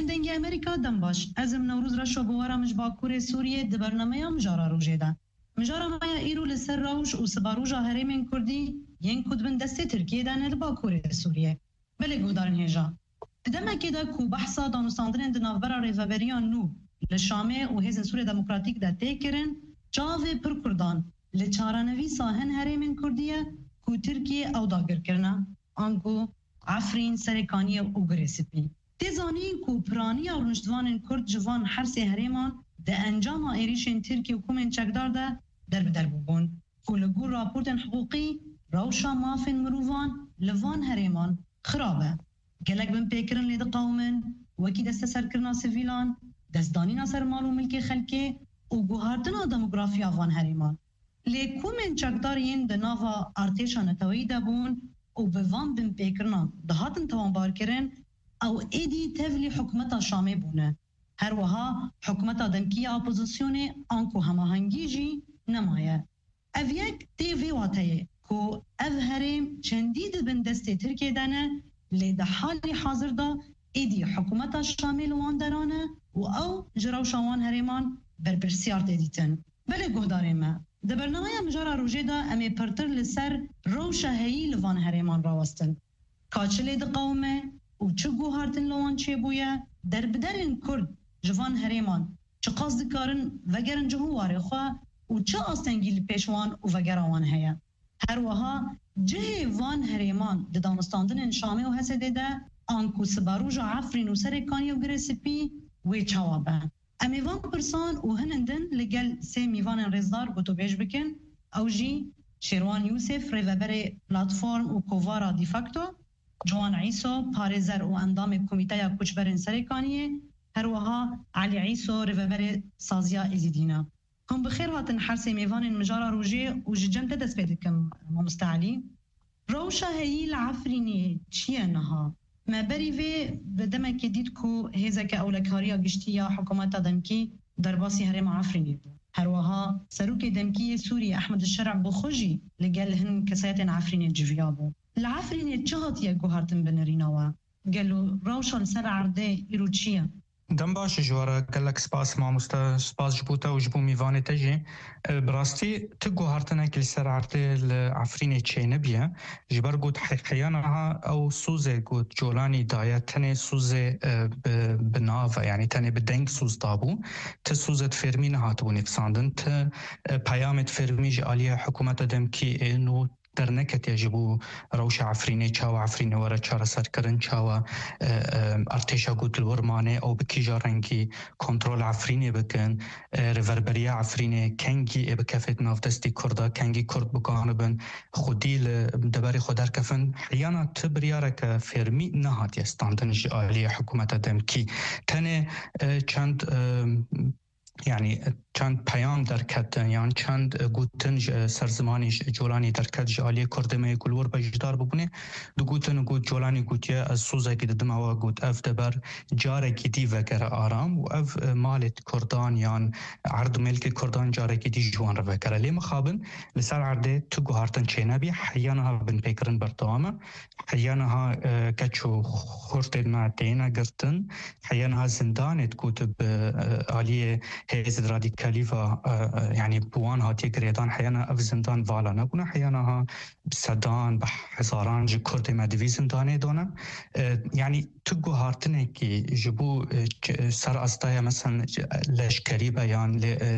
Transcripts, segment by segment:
دنگی امریکا دم باش ازم نوروز را شو بوارا مش باکور سوریه د برنامه مجارا روجه ده مجارا مایا ایرو لسر روش و سباروجا هرمین کردی ین کدبن دست ترکیه دانه د باکور سوریه بله گودارن هجا دما كده كو بحثا دانوستاندرين دنافبرا ريفابريان نو لشامي و هزن سوريا ديمقراطيك دا تيكرن جاوه پر كردان لچارانوي ساهن هرمين كردية كو تركيا او داگر کرنا آنکو عفرين سرکانية و گرسپي تزانين كو پراني او رنشدوان كرد جوان حرسي هرمان دا انجام ايريشن تركيا و كومن چكدار دا در بدر ببون كو لگو راپورتن حقوقي روشا مافن مروفان لوان هرمان خرابه گلک بن پیکرن لید قومن وکی دست سرکرنا سیویلان دستدانینا سر مال و ملک خلکه و گوهردنا دموگرافیا وان هریمان لیکومن چکدار ین دناوا ارتشا نتوی دبون و بوان بن پیکرنا دهاتن توان بار کرن او ایدی تفلی حکمتا شامه بونه هر وها حکمتا دمکی اپوزیسیون آنکو هماهنگی جی نمایه او یک تیوی واتیه که او هرم چندید بن دست ترکیه دانه لده حالی حاضر دا ایدی حکومت شامل وان درانه و او جراو شوان هریمان برپرسیارت ایدیتن بله گهداره ما ده برنامه مجارا روژه دا امی پرتر لسر روشه هایی لوان هریمان راوستن کاچه لده قومه و چه گوهارتن لوان چه بویه در بدرین کرد جوان هریمان چه قصد کارن وگرن جهواره خواه و چه آستنگیل پیشوان و وگران هیا هر وها جه وان هریمان د دانستاندن شامه و حسده ده آنکو سباروجا عفرین و سرکانی و گرسپی وی چوابه امی وان پرسان و هنندن لگل سه میوان رزدار گوتو بیش بکن او جی شیروان یوسف ریوبر پلاتفورم و کووارا دیفاکتو جوان عیسو پارزر و اندام کمیته کچبرن سرکانیه هر وها علی عیسو ریوبر سازیا ازیدینا هم بخير هاتن حرسي ميفان مجارة روجي وججم تدس بيدكم مستعلي روشا هي العفريني تشينها ما بري في بدما كديدكو هيزك أولكاريا قشتيا حكومات دمكي درباسي هرم عفريني هروها سروك دمكي سوريا أحمد الشرع بخوجي لقالهن كسايات عفريني جفيابو العفريني تشهط يا جوهرتن بنرينوا قالوا روشا لسر عرضي إيروتشيا دم باش جوارا قالك سباس ما مستا سباس جبوتا وجبو ميفاني تجي براستي تقو هارتنا كل سر عرتي العفريني تشينا بيا جبر قوت حيانها او سوزي قوت جولاني دايا تاني سوزي بنافا يعني تاني بدنك سوز دابو تسوزت فيرمين هاتبوني بساندن بيامت فيرمي جالية حكومة دمكي انو در نکت یجبو روش عفرینه چاو عفرینه ورا چارا سر کرن چاو ارتشا گوت الورمانه او بکی جارنگی کنترول عفرینه بکن ریوربریا عفرینه کنگی بکفت ناف دستی کردا کنگی کرد بکانه بن خودی دبری خودر کفن حیانا تبریارک فرمی نهات یستاندن جالی حکومت دمکی تنه چند يعني چند پیام درکت یعنی چند گوتن سرزمانی جولانی درکت جالی کردمه کلور بجدار ببونه دو گوتن گوت جولانی گوتیه از سوزه که دم هوا گوت اف دبر جاره گیدی وگر آرام و اف مالت کردان یعنی عرض ملک کردان جاره گیدی جوان رو وگر لی مخابن لسر عرضه تو گوهارتن چه نبی حیانها بن پیکرن بردامه حیانها کچو خورتد معدینا گرتن حیانها زندانت گوت بآلیه هيز راديكالي يعني بوان هاتي قريدان حيانا اف زندان فالا نبونا حيانا بسدان بحزاران جي كرد مدوي زنداني دونا يعني تقو هارتنه كي جبو سر أصدايا مثلا لشكري بيان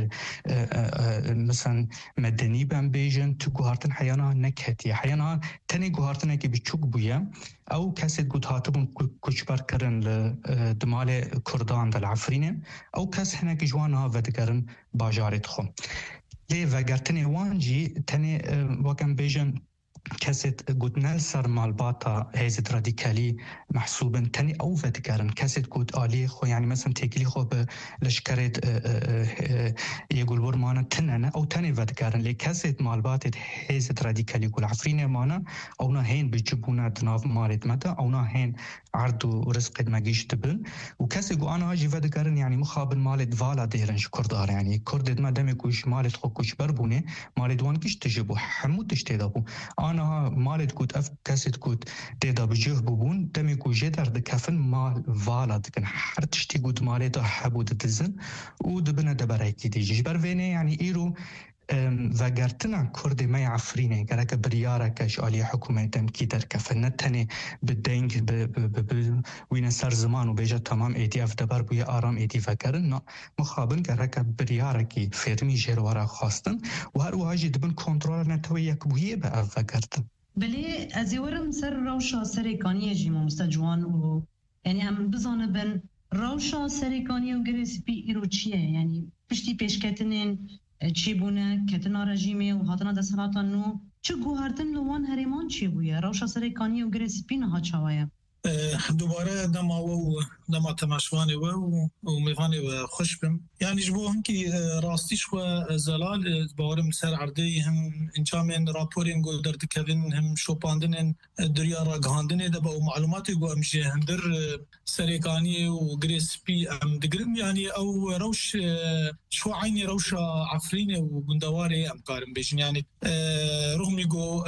مثلا مدني بان بيجن تقو هارتن حيانا نكهتي حيانا تاني قو هارتنه كي بيچوك بويا او كاسد قو هاتبون كوچبر کرن دمال كردان دل عفرينه او كاس هنا كي جوانها ودگرن باجارت خو لي وگرتنه وانجي تاني وكان بيجن كاسيت قد نلسر مالباتا هيزت راديكالي محسوبا تاني أو فتكارن كاسيت قد آلي خو يعني مثلا تيكلي خو بلشكرت يقول ورمانا تنانا أو تاني فتكارن لي كاسيت مالباتا هيزت راديكالي يقول عفرين مانا أو ناهين بجبونا دناف مالت متى أو ناهين عرضو ورزق ما جيش تبن وكاسي قو أنا هاجي فتكارن يعني مخابن مالت فالا ديرن شكردار يعني كردد ما دمي كوش مالت خو كوش بربوني مالت وان كيش تجيبو حمود تشتيدابو آنها مالت كوت أف كاسد كوت تيدا بجيه ببون دمي كو جدر دكفن مال فالا دكن حرتشتي كوت ماليتا حبو دتزن ودبنا دبرايكي دي جبر فيني يعني إيرو وگرتنا کرد ما عفرینه گرک بریارکش عالی حکومتم کی در کفن نتنه بدنگ وین سر زمان و بیجا تمام ایتیاف دبر بوی آرام ایتیف کرن نه مخابن گرک بریارکی فرمی جروارا خواستن و هر واجی دبن کنترل نتوی یک بویه به اف وگرتن بله از ورم سر روشا سرکانی جیما مستجوان و یعنی هم بزانه بن روشا سرکانی و گرسپی ایرو چیه یعنی پشتی پیشکتنین چی بونه کتنا رژیمه و هاتنا دستهاتان نو چه گوهرتن لوان هریمان چی بویه روشا سرکانی و گرسپی نها چاوایه دوباره دما تماشواني وميفاني وخش بم يعني جبوهم كي راستيش وزلال باورم سر عردي هم انجامين رابورين قو درد كذن هم شوباندن دريا راغاندن دبا معلوماتي قو امجي هندر سريكاني وغريسبي ام دقرم يعني او روش شو عيني روشا عفريني وقندواري ام قارم بيجن يعني رغم يقو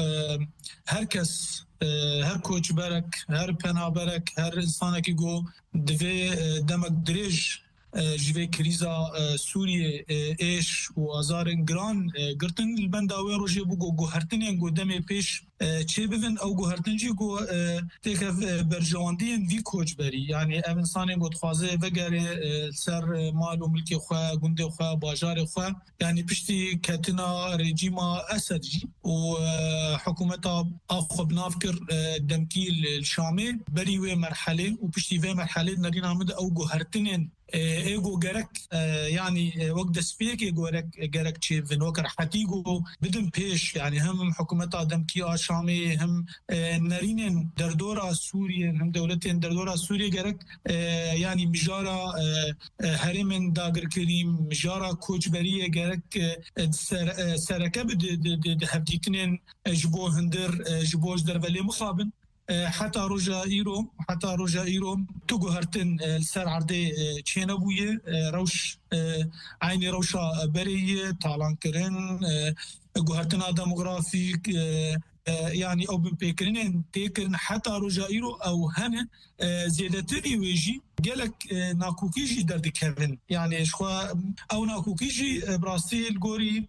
هركس هر کوچ برک هر پناه برک هر انسان کی گو دوی دمک دریج جوی کریزا سوریه ایش و آزارن گران گرتن البنداوی روژه بگو گوهرتنین گو دمی پیش چه بفن او گوهرتنجی گو تکف برجواندین وی کوچ بری یعنی ام انسان گو تخوازه وگره سر مال و ملک خواه گنده خواه باجار خواه یعنی پشتی کتنا رژیما اسد جی و حکومتا آخو بنافکر دمکیل الشامي بری و مرحله و پشتی و مرحله نرین آمد او گوهرتنین ايجو جرك يعني وقت سبيك ايجو جرك تشيف نوكر حتيجو بدم بيش يعني هم حكومة آدم كي شامي هم نارين دردورا سوريا هم دولتين دردورا سوريا جرك يعني مجارة هرمن داغر كريم مجارة كوچبرية جرك سركب هفتيتنين جبو هندر جبوش دربلي مخابن حتى رجا إيرو تجو هرتن السر عرضي تشينا بويه روش عيني روشا بريه طالان كرن جو هرتنا ديموغرافيك يعني او بيكرين تيكرن حتى رجا إيرو او هنا زيادتري ويجي قالك ناكوكيجي درد كيفن يعني شخوا او ناكوكيجي براستي الجوري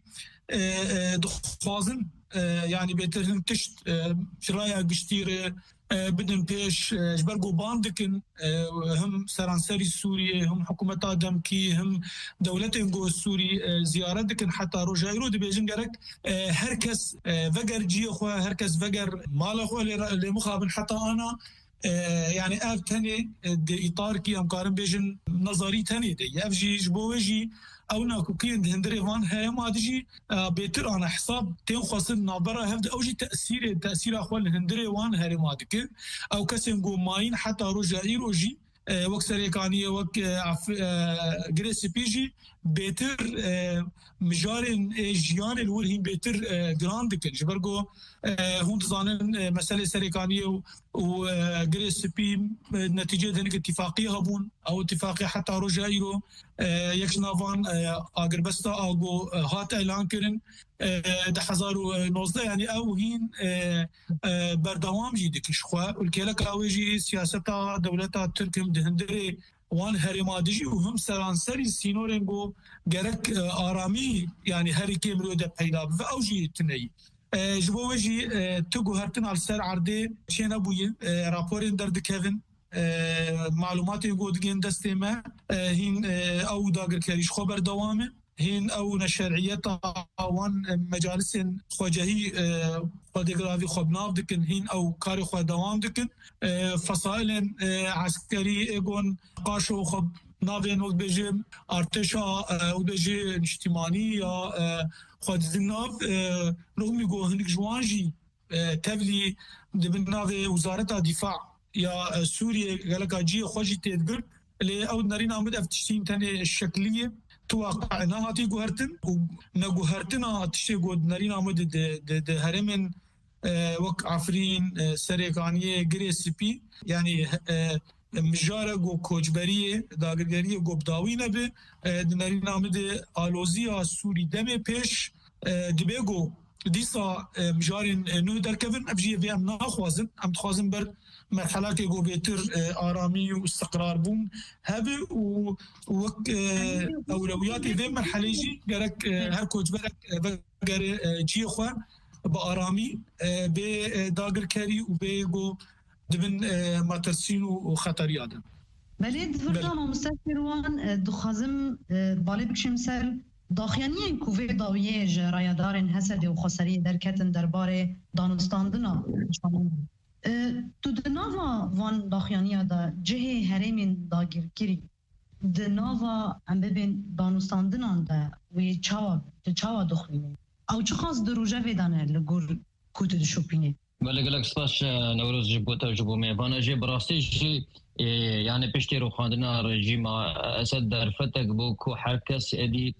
دخوازن يعني بيترهم تشت شرايا قشتيرة بدن بيش جبرقو باندكن هم سرانسري سوريا هم حكومة آدم كي هم دولتين قو السوري زيارتكن حتى رجايرو دي بيجن قرك هركس فقر جي أخوة هركس فقر مال أخوة لمخابن حتى أنا يعني اف تاني دي اطار كي امكارن بيجن نظري تاني دي اف جي جبوجي او ناكو كي هندري وان هي ما تجي بيتر انا حساب تين خاصن نابره هفد او جي تاثير اخوال هندري وان هري ما دك او كسن جو ماين حتى رجائي روجي وقت سريكانيه وقت جريسي بيجي بيتر مجارن جيان الورهين بيتر جراندك جبرجو هون تظانن مسألة سريكانية وجريس بي نتيجة ذلك اتفاقية هبون أو اتفاقية حتى رجائيرو يكشنافان أقربستا أو هات إعلان كرن ده 2019 يعني أو هين بردوام جيدك شخوا والكيلك أوجي سياسة دولة تركم دهندري وان هرمادجي وهم سرانسري سينورينغو جرك آرامي يعني هري كيمرو ده بيلا فأوجي تني جبوجي تجو هرتن على السر عردي شينا بوي رابورين درد كيفن معلومات يقول جين دستيما هين أو داغر كريش خبر دوامه هين أو نشرعية وان مجالس خواجهي خودگراوی خبناف دکن هین او کاری خود دوام دکن فصائل عسکری اگون قاشو خب ناوین وقت بجیم ارتشا وقت بجی اجتماعی یا خود زناف رغمی گو هنگ جوانجی تبلی دبن ناوی وزارت دفاع یا سوریه غلقا جی خوشی تدگر لی او نرین آمد افتشتین تنه الشکلیه توقعنا هاتي جوهرتن ونجوهرتنا تشي جود نارين عمود ده هرمن وق عفرين سريقانية جريسبي يعني مجارة جو كوجبرية داغرية جو بداوينة به نارين عمود آلوزيا سوري دم پیش دبيجو ديسا مجارين نو دركفن أبجي في أم ناخوازن أم تخوازن بر مرحلات جو بيتر آرامي واستقرار بون هذا ووك أولويات ذي مرحلة جي جرك هر كوج برك بقر جي خوا بآرامي بداغر كاري وبيجو دبن ماترسين وخطر آدم. بلید فردا مستشفروان دخازم بالی بکشم سر داخیانی کووی داویه رایدارن حسد و خسری درکتن درباره دانستاندنا تو دناوا وان داخیانی دا جه هرمین داگیرگیری دناوا ام ببین دانستاندنان دا وی چاوا دخوینه او چه خاص دروجه ویدانه لگور کوت دشوپینه بله گلک سپاس نوروز جبوتا جبو میبانه جه براستی جه يعني پشتی رو خواندنا رژیم اسد در فتک بو کو هر کس ادی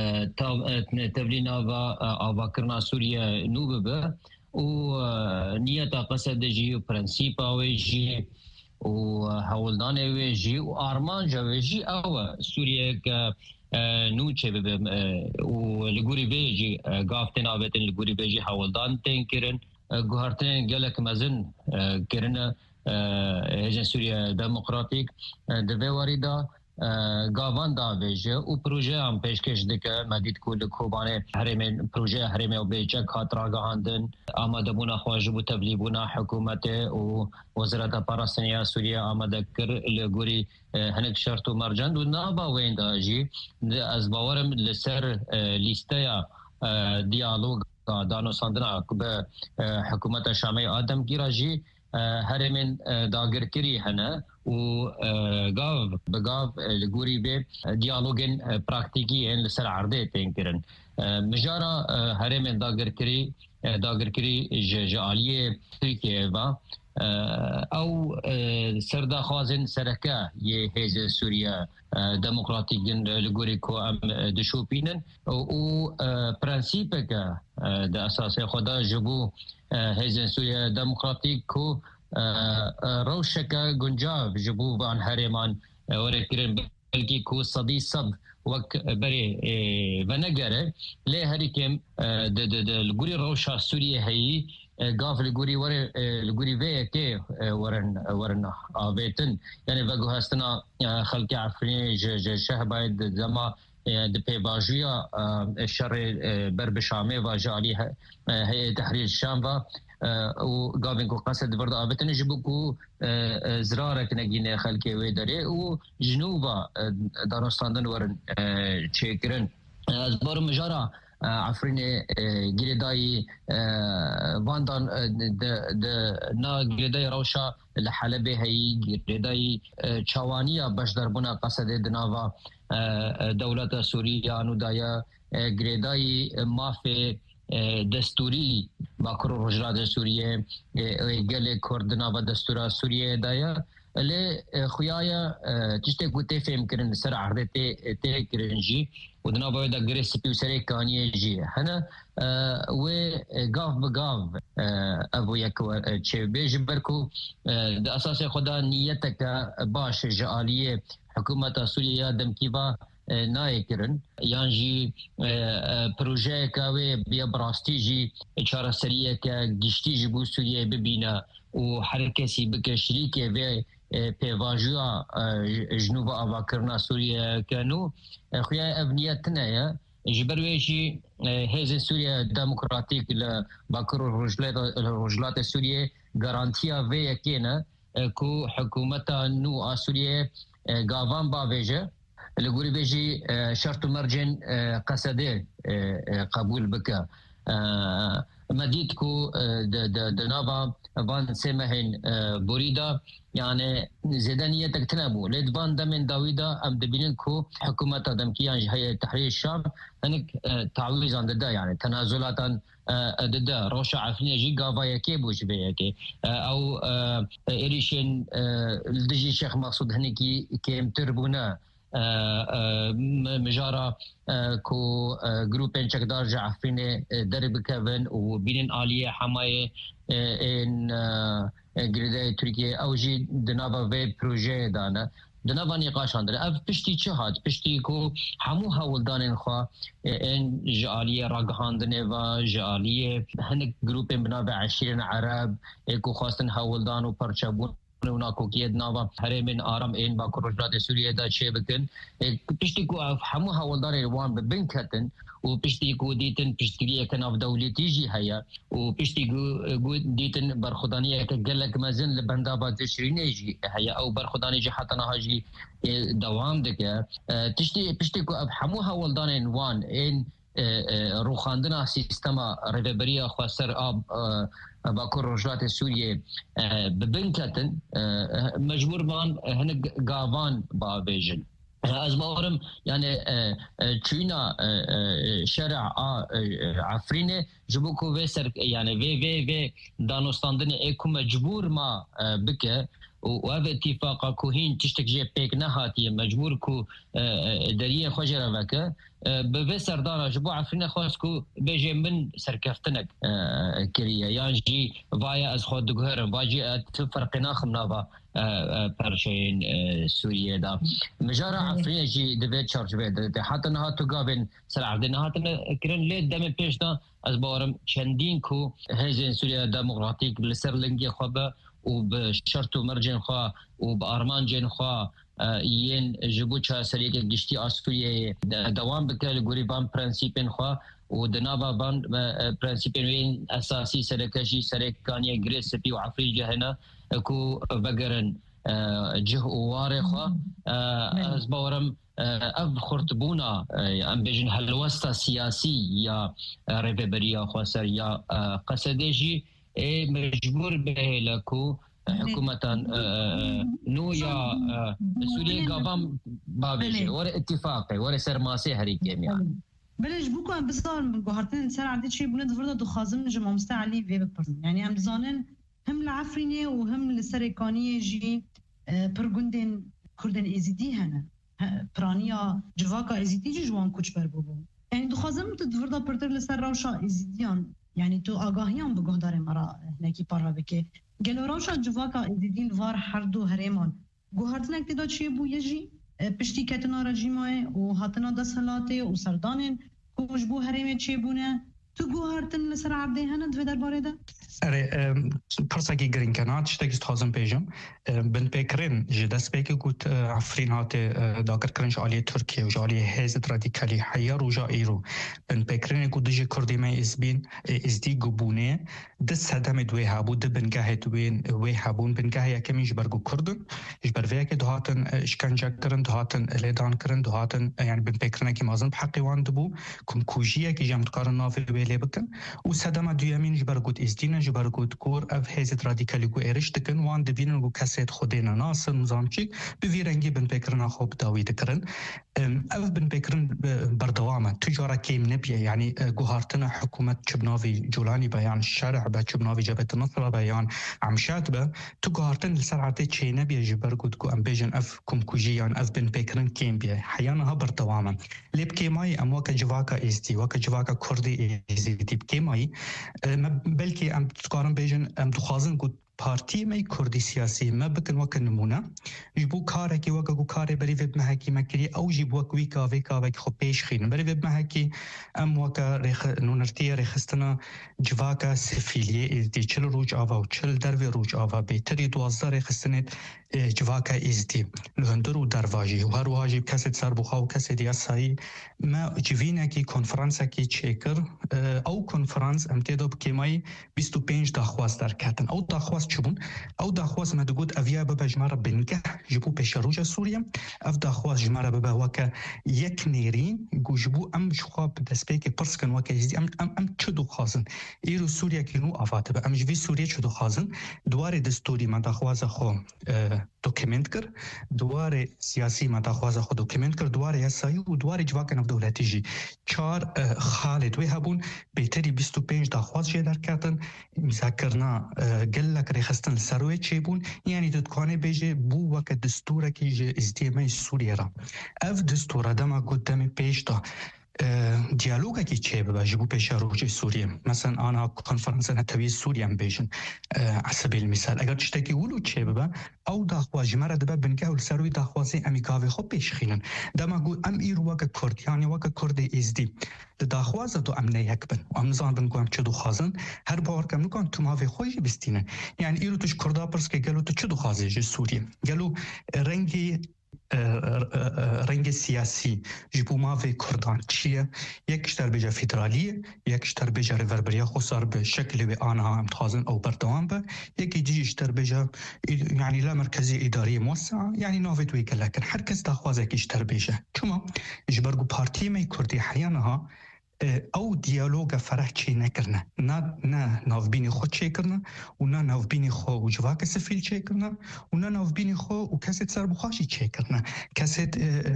تبلینا و آواکرنا سوریه نو به و نیتا قصد جی و پرنسیپا و جی و حولدان و جی و آرمان جا جی او سوریه که نو چه به و لگوری بیجی گافتن آبتن لگوری بیجی حولدان تین کرن گوهرتن گلک مزن کرن هجن سوريا ديمقراطيك دواري دا گاوان دا ویژه و پروژه هم پیشکش دکه مدید کل کوبانه هرمین پروژه هرمین و بیچک خاطر آگاهاندن آماده بونا خواهج بو تبلیغ بونا حکومت و وزارت پاراستانیا سوریه آماده کر لگوری هنک شرط و مرجند و نابا وین دا جی از باورم لسر لیسته دیالوگ دانو ساندنا به حکومت شامي آدم گیرا جی هرمن داگرکری هنه و گاو بگاو لگوری به دیالوگن پراکتیکی ان لسر عرضه تنکرن مجارا هرمن داگرکری جعالیه ترکیه و او سردا خوازن سرکه یه هیز سوریه دموکراتیک لگوری کو ام دشوپینن و پرنسیپ که ده اساس خدا جبو هیز سوریه دموکراتیک کو روشکه گنجاو جبو بان هرمان ورکرن بلکی کو صدی صد وک بری ونگره لی هری کم لگوری روشا سوریه هی گاف لگوری لگوری وی که ورن آویتن یعنی وگو هستنا خلق عفرین شه باید زما د پیواژیا شر بر بشامه و جالی هي تحرير الشام و گاوین کو قصد برد آویتن جبو کو زرارک نگینه خلقی وی داره و جنوبا دانستاندن ورن چیکرن از بار مجارا عفرين جريداي واندان نا جريداي روشا لحلبه هي جريداي چوانيا بشدر بنا قصد دناوا دولت سوريا نودايا جريداي مافي دستوري باكرو رجلات سوريا گله كردنا و دستورا سوريا دايا لی خویایا تشته کوته فهم کرن سر عرضه ته کرنجی ودنا باید اگریس پیوسری کانیه جی هنه و گاف بگاف ابو یک چه بیج برکو د اساس خدا نیتک باش جالیه حکومت سوریه دمکیوا نای کرن یعنی پروژه کاوی بیا براستی جی چهار سریه که گشتی جبو سوریه ببینه و هر کسی بکه شریکه و پیواژیا جنوب آواکرنا سوریه کنو خویا ابنیتنا یا جبرویشی هیز سوریه دموکراتیک لباکر رجلات سوریه گارانتیا و یکینه کو حکومت نو سوریه گاوان باویجه لگوری بیجی شرط مرجن قصده قبول بکه مدید کو د ناوا وان سمهن بوريدا يعني زيدانيه تكتنبو لدبان دمن داويدا ام دبين كو حكومه دمكيان هي تحرير الشام انك تعويض عند دا يعني تنازلات ضد روشا عفنيه جي غافايا كي بوش بيكي او اريشن الدجي شيخ مقصود هنيكي كيم تربونا مجارا کو گروپن چکدار جعفرین درب کون و بینن آلیه حمایه ان گریده ترکیه اوجی دنابا وی پروژه دانه دنابا نقاشان در اف پشتی چه هات پشتی کو همو هولدان خوا ان جالیه راگهاندنه و جالیه هنک گروپ بنابع 20 عرب اكو خواستن هولدان و پرچبون وناكو كيد نافا هرمن آرام این با کروجات سوریه دا چه بکن پشتی کو همو هولدان وان ببنکتن و پشتی کو دیتن پشتگیری کناف دولتی جی هیا و پشتی کو دیتن برخدانی که گلک مزن لبندا با تشرینه جی هیا او برخدانی جی حتی نها جی دوام دکه پشتی کو همو هولدان وان این روخاندنا سیستما ریبریا خواستر آب با کروجات سوریه ببنکتن مجبور بان هنگ گاوان با بیجن از باورم یعنی چینا شرع عفرینه جبوکو و سر یعنی و دانستاندن اکو مجبور ما بکه و هذا اتفاق كوهين تشتكي بيك نهاتي مجبور كو دريه خجره وكا بفسر دارا جبو عفرنا خاصكو بيجي من سركفتنك كريه يعني جي فايا از خود دغهر باجي فرق ناخم نافا برشين سوريا دا مجارة عفرنا جي دبي تشارج بيد حتى نهاتو قابن سرع نهاتنا كرن ليه دم بيش دا از بارم چندين كو هزين سوريا ديمقراطيك لسرلنجي خبا وبشرط ومرجن خوا وبأرمان جن خوا ين جبوتشا سريك جشتي أسفلية دوام بكال غوريبان برانسيبين خوا ودنابا بان برانسيبين وين أساسي سركشي سركانية غريس بي وعفري جهنا كو بقرن جه واري خوا أزبورم أب خرطبونا أم بيجن هلوستا سياسي يا ريبريا خواصر يا قصديجي مجبور به لكو حكومة نو يا سوريا قابام بابجي ورا اتفاقي ورا سرماسي هريكيم يعني بلش بوكو ام بصار قهرتين سر عدد شيء بنت فرضا دخازم نجم مستعلي في ببرن يعني ام زانن هم العفريني وهم السريكانية جي برغندين كردن ازيدي هنا برانيا جواكا ازيدي جي جوان كوش بربوبو يعني دخازم تدفرضا برتر لسر روشا ازيديان يعني تو آگاهیان بگاه داره مرا نکی پارا بکه گلوراوشا جواکا ازیدین وار هر دو هرمان گوهرتن اکتدا چیه بو یجی پشتی کتنا رژیمای و هاتنا دسلاته و سردانین کوش بو هرمه چیه بونه تو گوهرتن لسر عبده هنه دوی در باره ده؟ اره پرساکی گرین کنات شتاکیست حازم پیجم بن پیکرین جدست پیکی گوت عفرین هات داگر کرنش آلیه ترکیه و جالیه هزت رادیکالی حیا روژا ایرو بن پیکرین گوت دجی کردی مای ازدی گبونه دست هدم دوی هابو ده بنگاه دوی هابون بنگاه یکمی جبرگو کردن جبر ویک دهاتن اشکنجا کرن دهاتن لیدان کرن دهاتن یعنی بن پیکرین که مازن بحقی وان دبو کم کوجیه که جمت کارن نافی ویلی بکن و سدم دویامین جبرگوت ازدین جبرگوت کور اف هزت رادیکالی گو ایرش دکن وان دبینن گو کسیت خودینا ناس نظامچیک بویرنگی بن پیکرین خوب داوی دکرن اف بن پیکرین بردوامه تجاره کیم نبیه یعنی گوهارتنا حکومت چبناوی جولانی بیان شرع با چبناوی جبهت النصر بیان عمشات با تو گوهارتن لسرعته چی نبیه جبرگوت کو ام بیجن اف کمکوجیان اف بن پیکرین کیم بیه حیانها بردوامه لیب کیمای ام وکا جواکا ازدی وکا جواکا کردی ازدی کیمای بلکه ام تقارن بیجن ام دخوازن گوت پارتی می کردی سیاسی ما بکن وک نمونه جبو کاره کی وک گو کاره بری وب محکی مکری او جبو وک ویکا وک خو پیش خین بری وب محکی ام وک رخ نونرتی رخستنا جواکا سفیلیه ازدی چل روج آوا و چل درو روج آوا بهتری 12 رخستنت جواکا ازدی لهندر و درواجی و هر واجب کسی سر بخوا و کسی دیاسایی ما جوینه کی کنفرانس کی چیکر او کنفرانس امتداب کیمای 25 داخواست در کتن او داخواست چبون او داخواست مدگود اویا ببا جماره بنگه جبو پیش روژ سوریه اف داخواست جماره ببا وکا یک نیرین گو جبو ام شخواب دسپیک پرسکن وکا ازدی ام چه داخوازن ایرو سوریه که نو آفاته با ام جوی سوریه چه داخوازن دوار دستوری ما داخواست خو دوکیمنت کر دوار سیاسی ما داخواست خو دوکیمنت کر دوار یاسایی و دوار جواکن اف دولتی جی چار خالد وی هبون بهتری 25 داخواست جه در کتن مذاکرنا گلک رخستن سروی چه بون یعنی دادکانه بیجه بو وکا دستوره که جه ازدیمه سوریه را اف دستوره دما قدام پیش دا دیالوگی که چه به جبو پیش روج سوریه مثلا آنها کنفرانس نتوی سوریه بیشن عصبی المثال اگر تشتکی ولو چه به او داخواج مرد به بنگه ول سروی داخوازی امریکاوی خو پیش خینن دما گو ام ایرو وک کردیانی وک کرد ازدی داخواز تو ام نه یک بن و ام زان بن گم چدو خازن هر بار کم نکن تو ما وی خوش بستینه یعنی ایرو توش کردا پرس که گلو تو چدو خازی ج سوریه گلو رنگ سیاسی جبو ما و کردان چیه یکش در بجا فدرالیه یکش در بجا ریوربریا خسار به شکل به آنها هم تخازن او بردوان به یکی دیجش در بجا یعنی لا مرکزی اداری موسع یعنی ناوی توی که لکن هر کس داخوازه کش در بجا چما جبرگو پارتی می کردی حیانها او دیالوگ فرح چی نکرنه نه نافبینی خود چی کرنه و نه نافبینی خو و جواک سفیل چی کرنه و نه نافبینی خو و کسی سر بخواشی چی کرنه کسی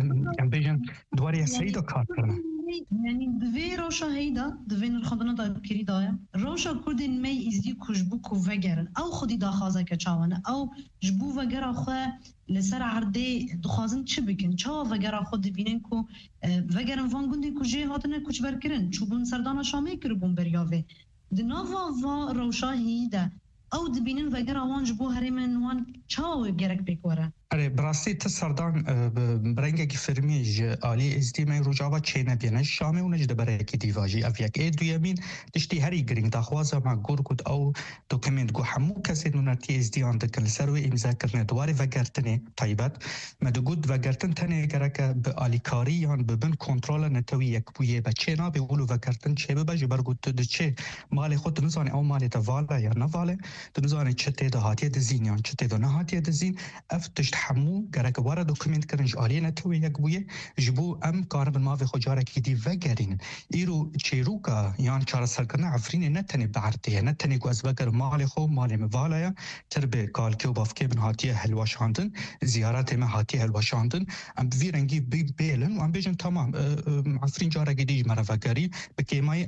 بیجن دواری سعیدا کار کرنه یعنی دوی روشا هیدا دوی نرخدنا دا کری دایا روشا کردین می ازدی کشبو کو وگرن او خودی داخوازه که چاوانه او جبو وگر خواه لسر عرده دخوازن چه بکن چا وگر خود بینن کو وگرن وانگوندی کو جه هاتنه کچ برکرن چوبون سردانا شامه کربون بریاوه دناوا و روشا هیدا او دبینن وگر وان جبو هرمن وان چا گرک بکوره اره براستی تسردان برنگه کی فرمیج عالی ازدی من رجاوا چه نبینه شامه و نجده برای کی دیواجی او یک ای دویمین دشتی هری گرینگ داخوازه ما گور کد او دوکمنت گو همو کسی نونتی ازدی آن دکل سروی امضا کرنه دواره وگرتنه طیبت مدو گود وگرتن تنه گرک به آلیکاری یان ببن کنترل نتوی یک بویه بچه نا به ولو وگرتن چه ببجه برگود تو چه مال خود نزانه او مال تواله یا نواله نزانه چه تیدا هاتیه دزین یان چه تیدا نه هاتیه دزین افتش حمو گرک وارد دوکمنت کرنج عالی نتوی یک بویه جبو ام کار بن ماوی خجاره کی دی وگرین ایرو چیروکا یان چهار سال کنه عفرین نتنی بعرته نتنی گوز وگر مال خو مال مواله تر به کالکی و بافکی بن هاتیه هلواشاندن زیارت ما هاتیه هلواشاندن ام بی رنگی بی بیلن و ام بیجن تمام عفرین جاره گیدیج مرا وگری بکیمای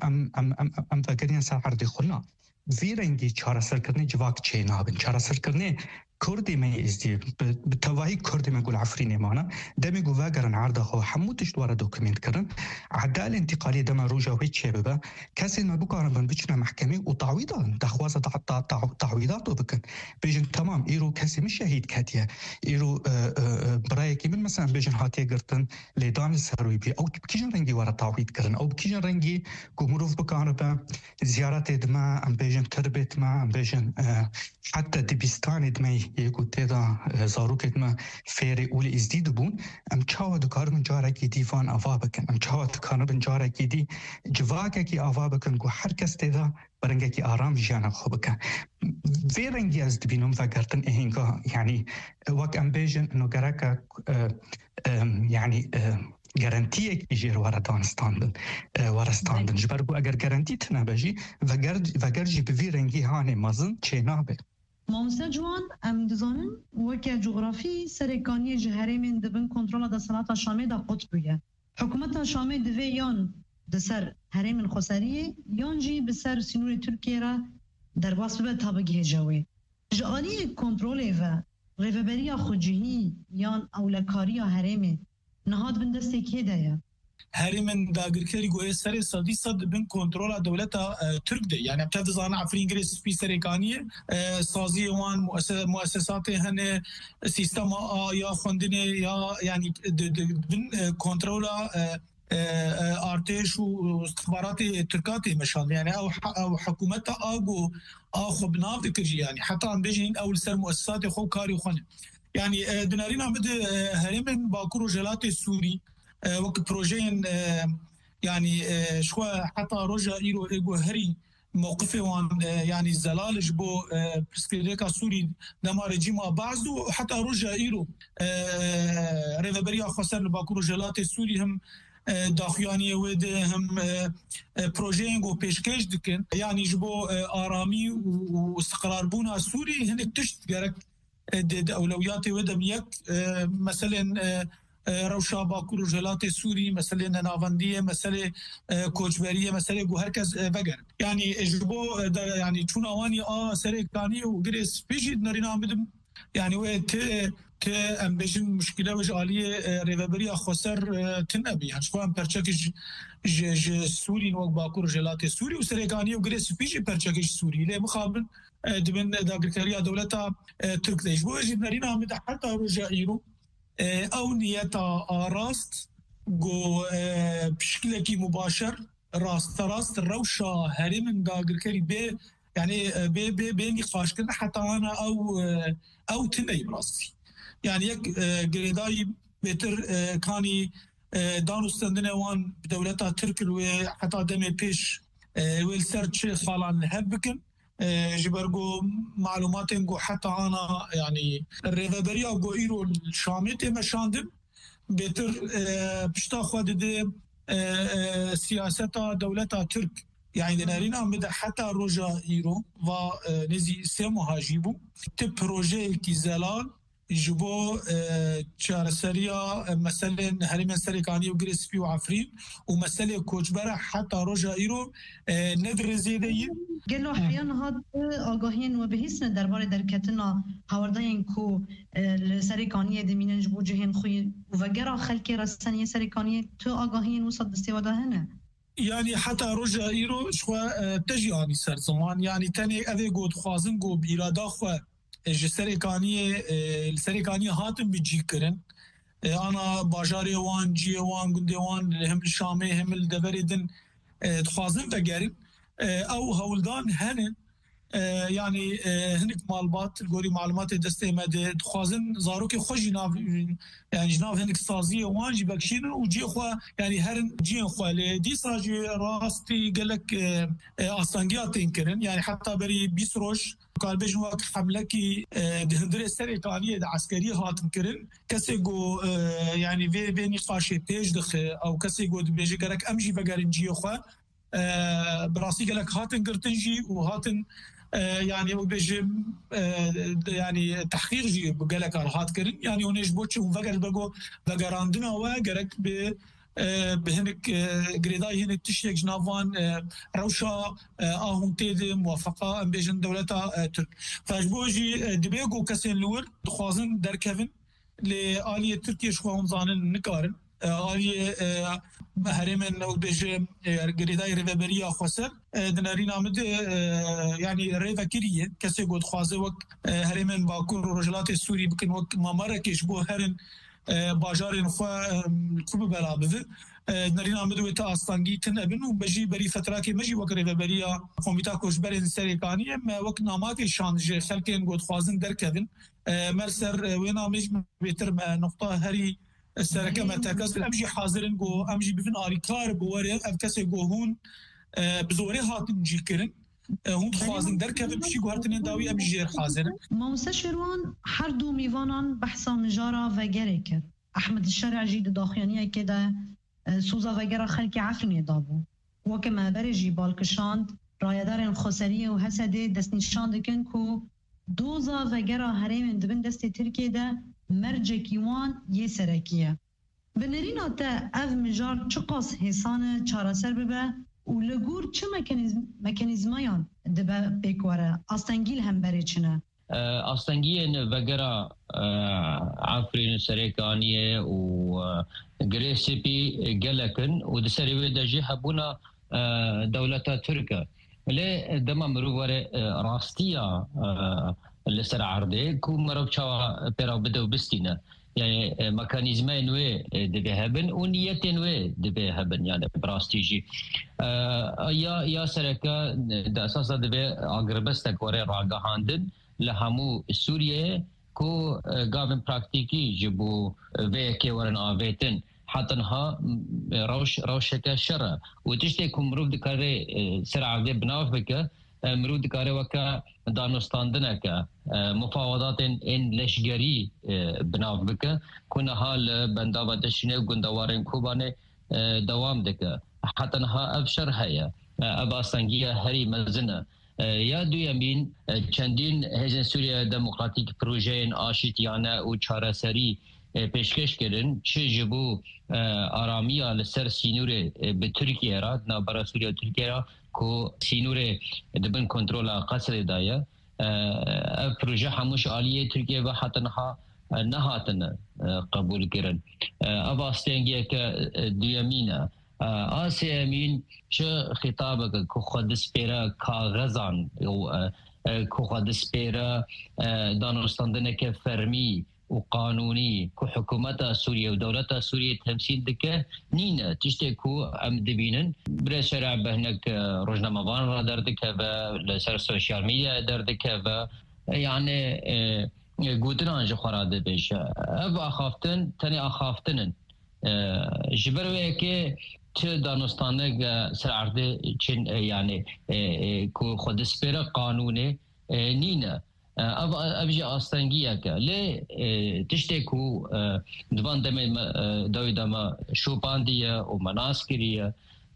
ام وگرین سر عرض خلنا وی رنگی چهار سال کنه جواک چه نابن چهار سال کنه کردی می ازدی به توایی کردی می گل عفرین مانا دمی گو وگرن عرضه خو حمودش دواره دوکمنت کردن عدال انتقالی دم روجا و چه ببا کسی ما بکارن بن بچنا محکمه و تعویضات دخواست تعویضات بکن بیجن تمام ایرو کسی مش شهید کتیه ایرو برای کی من مثلا بیجن هاتیه گرتن لیدان سروی بی او کیجن رنگی واره تعویض کردن او کیجن رنگی گمروف بکارن با زیارت دما ام بیجن تربیت ما ام بیجن حتی دبستان دمی یکو تیدا زاروکت ما فیر اول ازدید بون ام چاوا دکار من جاره کی دیوان آوا بکن ام چاوا دکار من جاره کی دی جواکه کی آوا بکن گو هر کس تیدا برنگه کی آرام جانا خوب بکن وی رنگی از دبینم وگرتن اهنگا یعنی وک ام بیجن نو گرکا یعنی گارانتی کی جیر واردانستاندن وارستاندن جبرگو اگر گارانتی تنابجی وگر جی به وی رنگی هانه مازن چه نابه مامسته جوان ام دزانن وکه جغرافی سرکانی جهره من دبن کنترل دا سنات شامه دا قطبیه حکومت شامه دوی یان دسر هرم خسریه یان جی بسر سینور ترکیه را در باس به تابگه جوی جالی کنترل و ریوبریا خودجهی یان اولکاری هرم نهاد بن دسته که دایا هرمن داگرکری گوی سر صدی صد بن کنترل دولت ترک ده یعنی ابتدا زان عفرین گریس سپی سرکانیه سازی وان مؤسسات هن سیستم یا خوندنه یا یعنی بن کنترل ارتش و استخبارات ترکات مشان يعني او حكومه اغو اخو بناف ذكر يعني حتى عم بيجين اول سر مؤسسات خو كاري خن يعني دنارين عم بده هرم باكور جلات السوري وقت بروجين يعني شوي حتى رجا ايرو ايغو هري موقفه وان يعني زلال جبو بسكريكا سوري دما رجيم بعضو حتى رجا ايرو ريفبريا خسر باكور جلات السوري هم داخیانی ود هم پروژه و پیشکش دکن یعنی جبو آرامی و استقرار بونا سوری هنک تشت گرک اولویات ودم یک مثلا روشا باکور جلات سوری مثلا ناوندیه مثلا کوچبریه مثلا گو هرکس وگر یعنی جبو يعني چون اوانی سرکانی و گریس پیشید نرینا بدم يعني وقت ام بيجن مشكله وج عاليه ريفابري خسر تنبي يعني شو ام برشكج سوري نوك باكور جلات سوري وسريكاني وغريس بيجي برشكج سوري له مقابل دبن داغريكاريا دولتا ترك ديش بو جنرينا مد حتى رجائيرو او نيتا راست جو بشكل كي مباشر راست روشا هرم داغريكاري بي يعني بي نقاش كنا حتى انا او تني براسي يعني يك جريداي بيتر كاني دانوستندنه وان بدولتها تركل وحتى دمي بيش ويلسرتش خالان هبكن جبرجو معلوماتين جو حتى انا يعني الريفابريا جو ايرو الشاميت مشاندم بيتر بشتا خود دي سياسة دولتها ترك يعني دنارينا مدى حتى روجا ايرو و نزي سيمو هاجيبو تب بروجي كي زلال جبو تشارسريا مثلا هرم سريكاني وغريسبي وعفرين ومثلا كوجبرا حتى روجا ايرو ندر زيدي قالوا احيانا هاد آگاهين وبهيسن درباره دركتنا هاوردين كو السريكانية دمين جبو جهين خوي وفقرا خلقي رسانية سريكانية تو آگاهين وصد استوادا هنا يعني حتى رجع ايرو شوى تجي اني سر زمان يعني تاني اذي قد خوازن قو بإرادا خو السريكانية هاتم بيجي كرن انا باجاري وان جي وان قندي وان هم الشامي هم الدبردن تخوازن فقرن او هولدان هنن يعني هنك مالبات الجوري معلومات دستي مد تخوازن زاروكي خوش جناف يعني جناف هنك سازيه وانجي بكشين وجي خو يعني هرن جين خو دي ساجي راستي قالك اصانجيات ينكرن يعني حتى بري بيسروش قال بيجن وقت حملكي دهندري السريكانيه عسكريه هات مكرن كسي جو يعني في نقاش بيج دخ او كسي جو بيجي قالك امجي بقرن جي خو براسي قالك هاتن قرتنجي وهاتن يعني وبيجي يعني تحقيق جي قالك هات كرن يعني ونيش بوتش وفقر بقو فقراندنا وقالك بهنك قريداي هنك تشيك جنافان روشا آهون تيد موافقة ام بيجن دولتا ترك فاجبوجي دبيقو كسين لور دخوازن در كيفن لآلية تركيا شخوهم زانن نكارن آلية هرمن او بيجي قريداي ريفابريا خسر دنارين عمد يعني ريفا كريه كسي قد خوازه وك هرمن باكور رجلات السوري بكن وك ماماركش بو هرن باجارين خوا الكوب بلابذ دنارين عمد ويتا أستانجي تنبن وبجي بري فتراكي مجي وك ريفابريا كوميتا كوشبرين سريكاني وك ناماتي شانج خلقين قد خوازن دركذن مرسر وينا مج بيتر نقطة هري السركة مرتكز أمجي حاضرين جو أمجي بفن آريكار بواري أفكسي جو هون بزوري هاتن جيكرن هون خوازن دركب بشي قوارتن داوي أمجي جير حاضرين مستشفروان حردو ميوانان بحثا مجارة وغيرك أحمد الشارع جيد داخيانية كده سوزا وغيرة خلقي عفرني دابو وكما برجي بالكشاند رايدارين خسرية وهسده دستنشان دكن كو دوزا وغيرة هرمن دبن دست تركيا ده مرجكي وان يسركيه بنرينا تا اف مجار چقاس حسان چاراسر ببه و لگور چه مکانیزمایان دبه بکواره آستنگیل هم بره چنه آستنگیل وگرا عفرین سرکانیه و گریسیپی گلکن و دسری ویده جی هبونا دولتا ترکه لی دما مروباره راستیا لسر عرضه كو مرب شوا بيرا بدو بستينا يعني ميكانيزمين وي دبي هبن ونيتين وي دبي هبن يعني براستيجي يا سركا دا اساسا دبي اغربستك وري راغاندن لهمو سوريا كو غافن براكتيكي جبو ويكي ورن افيتن حتى انها روشك شر وتشتكي مروف دكاري سرعه بناف بك مرود کاره وکا دانستاندنه که مفاوضات این لشگری بناو بکه کنه حال بنداو دشینه و گندوارین کوبانه دوام دکه حتی نها افشر هیا اباستانگیه هری مزنه یا دویمین چندین هزین سوریا دموکراتیک پروژین آشتیانه و چارەسەری پیشکش کردن چه جبو آرامیه لسر سینور به ترکیه را نابرا سوریا ترکیه را کو سینور دبن کنترل قصر دایا پروژه هموش عالیه ترکیه و حتی نهاتن قبول کردن اباستنگی که دیامینه آسیامین چه خطابه که خود سپیره کاغذان که خود سپیره دانستاندنه که فرمی و قانونی که حکومت سوریه و دولت سوریه تمثیل دکه نینه تشتی که ام دبینن برای شرع بهنک روزنامه‌وان را دردکه و لسر سوشیال میدیا دردکه و یعنی گوتنان جو خراده بیشه او آخافتن تنی آخافتنن جبروه که چه دانستانه سر عرده چین یعنی که خود سپیره قانونه نینه ابجي آستنگیه که لی تشتی کو دوان دوی دما شوپاندیه و مناسکریه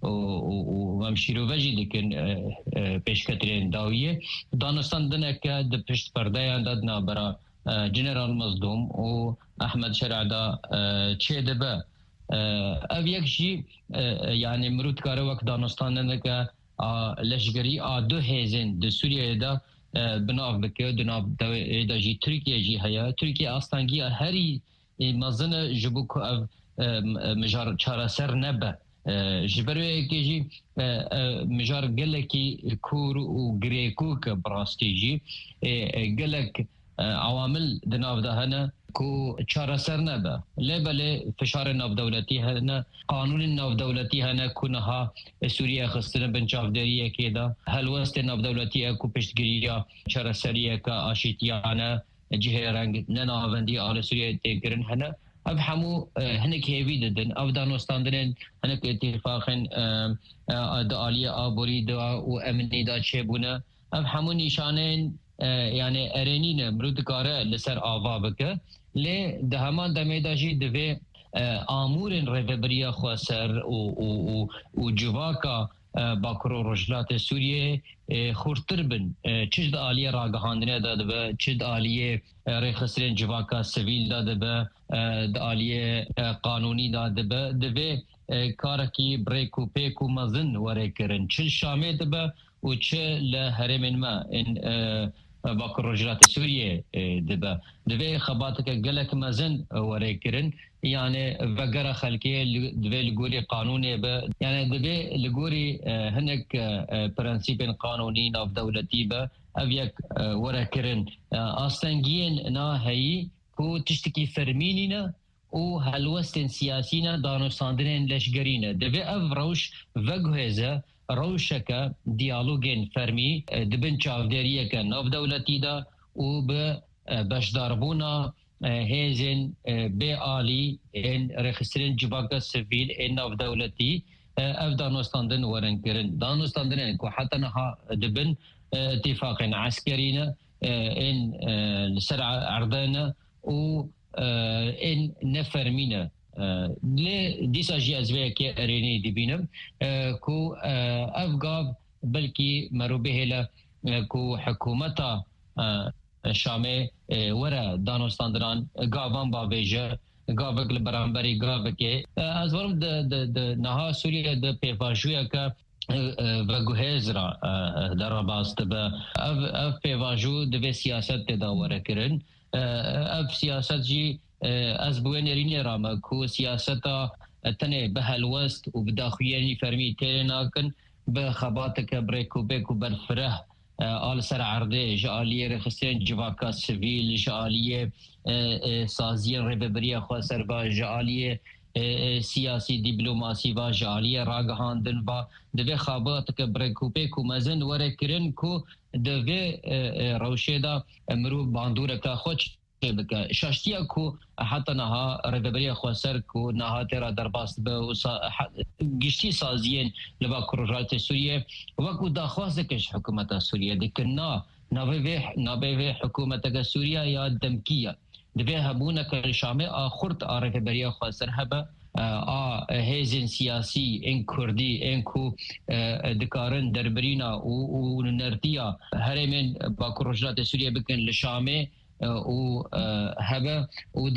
و ممشیرو وجی دیکن پیشکترین داویه دانستان دنه که د پشت پرده اندادنا برا جنرال مصدوم و احمد شرعدا چه دبه او یک جی یعنی مرود کاره وقت دانستان دنه که لشگری دو هیزن د سوریه دا بناف بکه دناف دا جی ترکیه جی هیا ترکیه آستانگی هری مزن جبو که او مجار چاره سر نبه جبروه که جی مجار گلکی کور و گریکو که براستی جی گلک عوامل دناف ده هنه کو چاره سر نبه لیبله فشار ناف دولتی هنه قانون ناف دولتی هنه کنها سوریه خستن بنچافداریه که ده هلوست ناف دولتیه کو پشتگیریه چاره سریه که آشیتیانه جهه رنگ نناوندی آل سوریه تیگرن هنه اب همو هنک هیوی ددن او دانستاندن هنک اتفاقا دا آلیه آبوری دا و امنی دا چه بونه اب همو نشانه یعنی ارینین مرود کاره لسر آوا بکه لی ده همان دمیداجی دوی آمورن ریوبریا خواسر و جواکا باکرو رجلات سوریه خورتر بن چش دا آلیه راگهاندنه داده به چش دا آلیه ریخسرین جواکا سویل داده به دا آلیه قانونی داده به دوی کارکی بریکو پیکو مزن وره کرن چل شامه ده به و چه لحرمین ما این باکر رجلات سوریه دبا دوی خبات که گلک مزن وره کرن یعنی وگره خلقیه دوی لگوری قانونی با یعنی دوی لگوری هنک پرنسیپ قانونی ناف دولتی با او یک وره کرن آستنگین نا هایی که تشتکی فرمینی نا و هلوستن سیاسی نا دانستاندن لشگرین دوی او روش وگوهزه روشکا دیالوگین فرمی دبن چاودریه که ناف دولتی دا و به بشداربونا هیزن به آلی این رخصرین جواگا سویل این ناف دولتی اف دانستاندن ورن کرن دانستاندن که حتی نها دبن اتفاق عسکرین این لسر عردان و این نفرمینه لی دیسا جی ازوه که ارینی دیبینم کو افگاب بلکی مروبه هلا کو حکومتا شامه وره دانستاندران گاوان باویجه گاوک لبرانبری گاوکه از ورم ده نها سوریه ده پیفاجویه که وگوهز را در باست به اف پیفاجو ده سیاست ده وره کرن اف سیاست جی از بوين ريني راما كو سياستا تنه بهالوست وبداخليني فرمي تيناكن بخباتك بريكو بيكو بالفره آل سر عرضه جاليه رخصين جواكا سيفيل جاليه سازين ريبريا خسر با جاليه سیاسی دیپلماسی و جاليه راگهاندن با دوی خباتك بريكو بيكو مزن وره کرن كو دوی روشيدا مرو باندوركا خوش بك شاشتيا كو حتى نها ربريه خوسر كو نها ترى درباست به گشتي سازين لبا كروجات سوريا وكو داخوازكش حكومه سوريا دكنا نابي حكومه سوريا يا دمكيه دبي هبونا كشامه اخرت ربريه خوسر هبه هيزن سياسي ان كردي ان كو دكارن دربرينا و نرتيا هرمن با كروجات سوريا بكن لشامه و هبه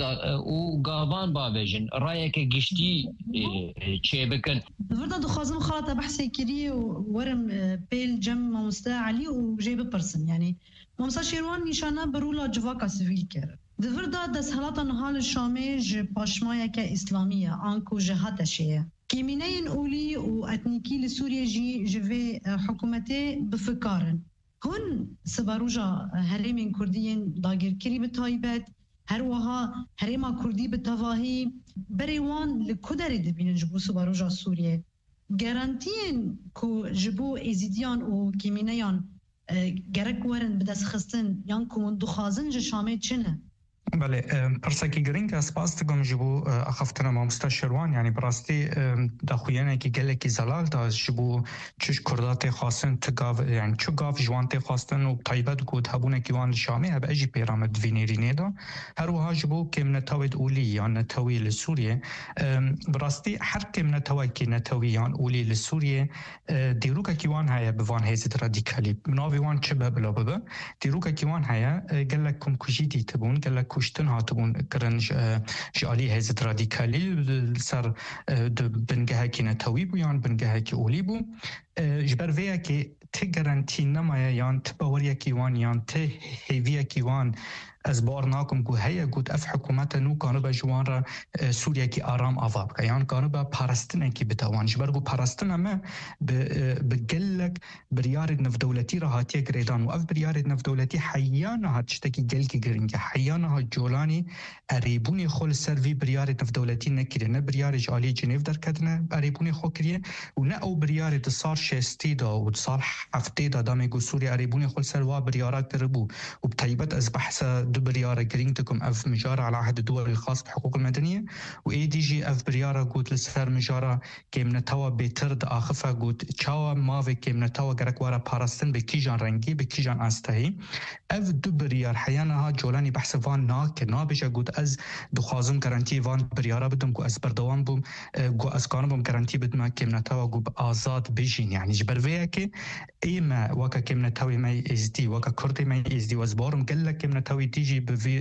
و گاوان باویجن رایه که گشتی چه بکن فردا دخوازم خاطر بحثي كري ورم بيل جم مستعلي وجايب برسم يعني مامسا شیروان نیشانه برولا جواکا سویل کرد. دوردا دستهلاتا نهال شامه ج پاشمایه که اسلامیه آنکو جهات شیه. کمینین اولی و اتنیکی لسوریه جی جوه حکومته بفکارن. هون سباروجا هرمین کردین داگرکری به تایبت هر وها هرما کردی به تواهی بریوان لکدر دبینن جبو سباروجا سوریه. گارانتین کو جبو ازیدیان و کمینیان گرک ورن بدست خستن یان کمون دخوازن جشامه چنه؟ بله پرسکی گرینگ اسپاس تگم جبو اخفتنا ما مستشروان یعنی براستی دخویانه کی گله کی زلال تا جبو چش کردات خاصن تگاو یعنی چو گاف جوانت خاصن و طیبت گود هبونه کیوان شامه هب اجی پیرامد وینیرینه دا هر وها جبو که منتوید اولی یا نتوی لسوریه براستی هر که منتوی کی نتوی یا اولی لسوریه دیروکا کیوان هیا بوان هزت رادیکالی مناوی وان چه ببلا ببه دیروکا کیوان هیا گله کم کجیدی تبون گله کشتن هاتبون کرنج جالی هزت رادیکالی سر بنگه کی نتوی بیان بنگه کی اولی بو جبر ویا که ته گارانتی نمایه یان تباوری کیوان یان ته هیوی کیوان از بار ناکم کو هيا گوت اف حکومت نو کانو با جوان را سوریا کی آرام آواب که یان کانو با پارستن کی بتوان جبر گو پارستن ما بگلک بریار نف دولتی را هاتیه گریدان و اف بریار نف دولتی حیانا هات شتکی گل کی گرینگ حیانا هات جولانی اریبونی خول سروی بریار نف دولتی نکیره نه بریار جالی جنیو در کدنه اریبونی خو کریه و نه او بریار دسار شستی دا و دسار هفته دا دام گو سوریا اریبونی خول سروا بریارات دربو و بتایبت از بحث بريارة جرينتكم اف مجارة على عهد الدول الخاص بحقوق المدنية واي دي جي اف بريارة قوت لسفر مجارة كيمنا توا بيترد اخفة قوت چاوا ماوي كيمنا توا گرك وارا پارستن بكيجان رنگي بكيجان استهي اف دو بريار حيانها جولاني بحث وان ناك نابجا قوت از دخوازم گرانتي وان بريارة بدم قو از بردوان بوم قو از كانو بوم گرانتي بدم كيمنا توا قو بآزاد بيجين يعني جبر ويا كي ايما وكا كيمنا تاوي ماي ازدي وكا كردي ماي ازدي وزبارم قلك كيمنا تاوي تيجي بفي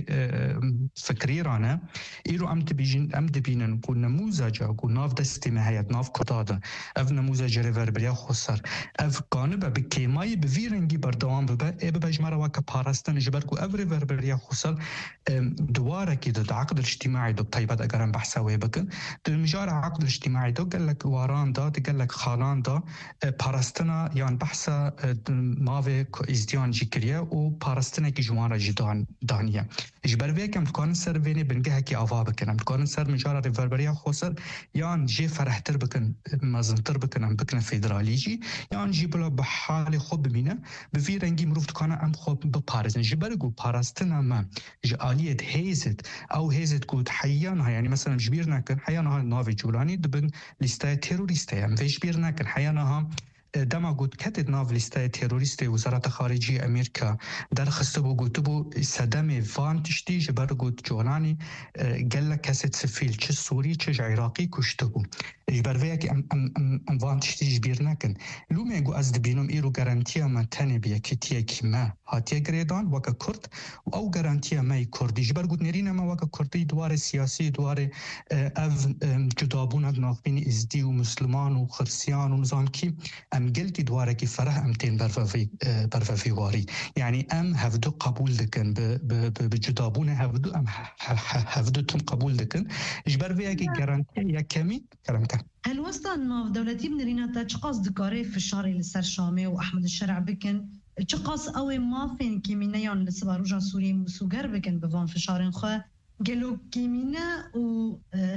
فكري رانا إيرو أم دبينن كو نموذج كو ناف دستي مهيت ناف كتادا اف نموذج ريفربريا خسر اف قانبا بكيماي بفي رنگي بردوام ببا بجمرا وكا بارستن جبر كو اف ريفربريا خسر دوارا كي دو عقد الاجتماعي دو طيبات اگرم بحثا ويبكن دو مجار عقد الاجتماعي دو قلك واران دا قلك خالان دا بارستنا يعني بحثا ماوي ازديان جي كريا و بارستنا كي جوان را جدان دانیه اجبر وی کم کارن سر وینی بنگه کی آوا بکنم کارن سر مجار ریوربریا خسر یان جی فرحتر بکن مزنتر بکنم بکن فدرالی جی یان جی بلا بحال خوب ببینه به وی رنگی مروفت کنه ام خوب بپارزن جبر گو پاراستن ما جالیت هیزت او هیزت گود حیانها یعنی مثلا جبیر نکن حیانها ناوی جولانی دبن لیسته تروریسته ام جبیر نکن حیانها دما گوت کتد ناو لیسته تروریست وزارت خارجی امریکا در خسته بو گوت بو صدم وان تشتی جبر گوت جولانی گله کست سفیل چه سوری چه عراقی کشته بو جبر ویا که ام وان تشتی جبیر نکن لو میگو از دبینم ایرو گارانتیا ما تنه بیا کتیه کی ما هاتیه گریدان وکا کرد او گارانتیا ما کردی جبر گوت نرینه ما وکا کردی دوار سیاسی دوار اف جدابون ناقبین ازدی و مسلمان و خرسیان و نظام کی ام گل کی دواره کی فرح ام تین برفی واری یعنی ام هفدو قبول دکن به جدابونه هفدو ام هفدو تم قبول دکن جبر ویا کی گارانتی یا کمی کلام کن هل وستان ما دولتی بنرينا تا چقاس دکاره فشاری لسر شامه و احمد الشرع بکن چقاس اوی مافین کمینیان لسباروجا سوریه مسوگر بکن بوان فشارن خواه گلو کمینه و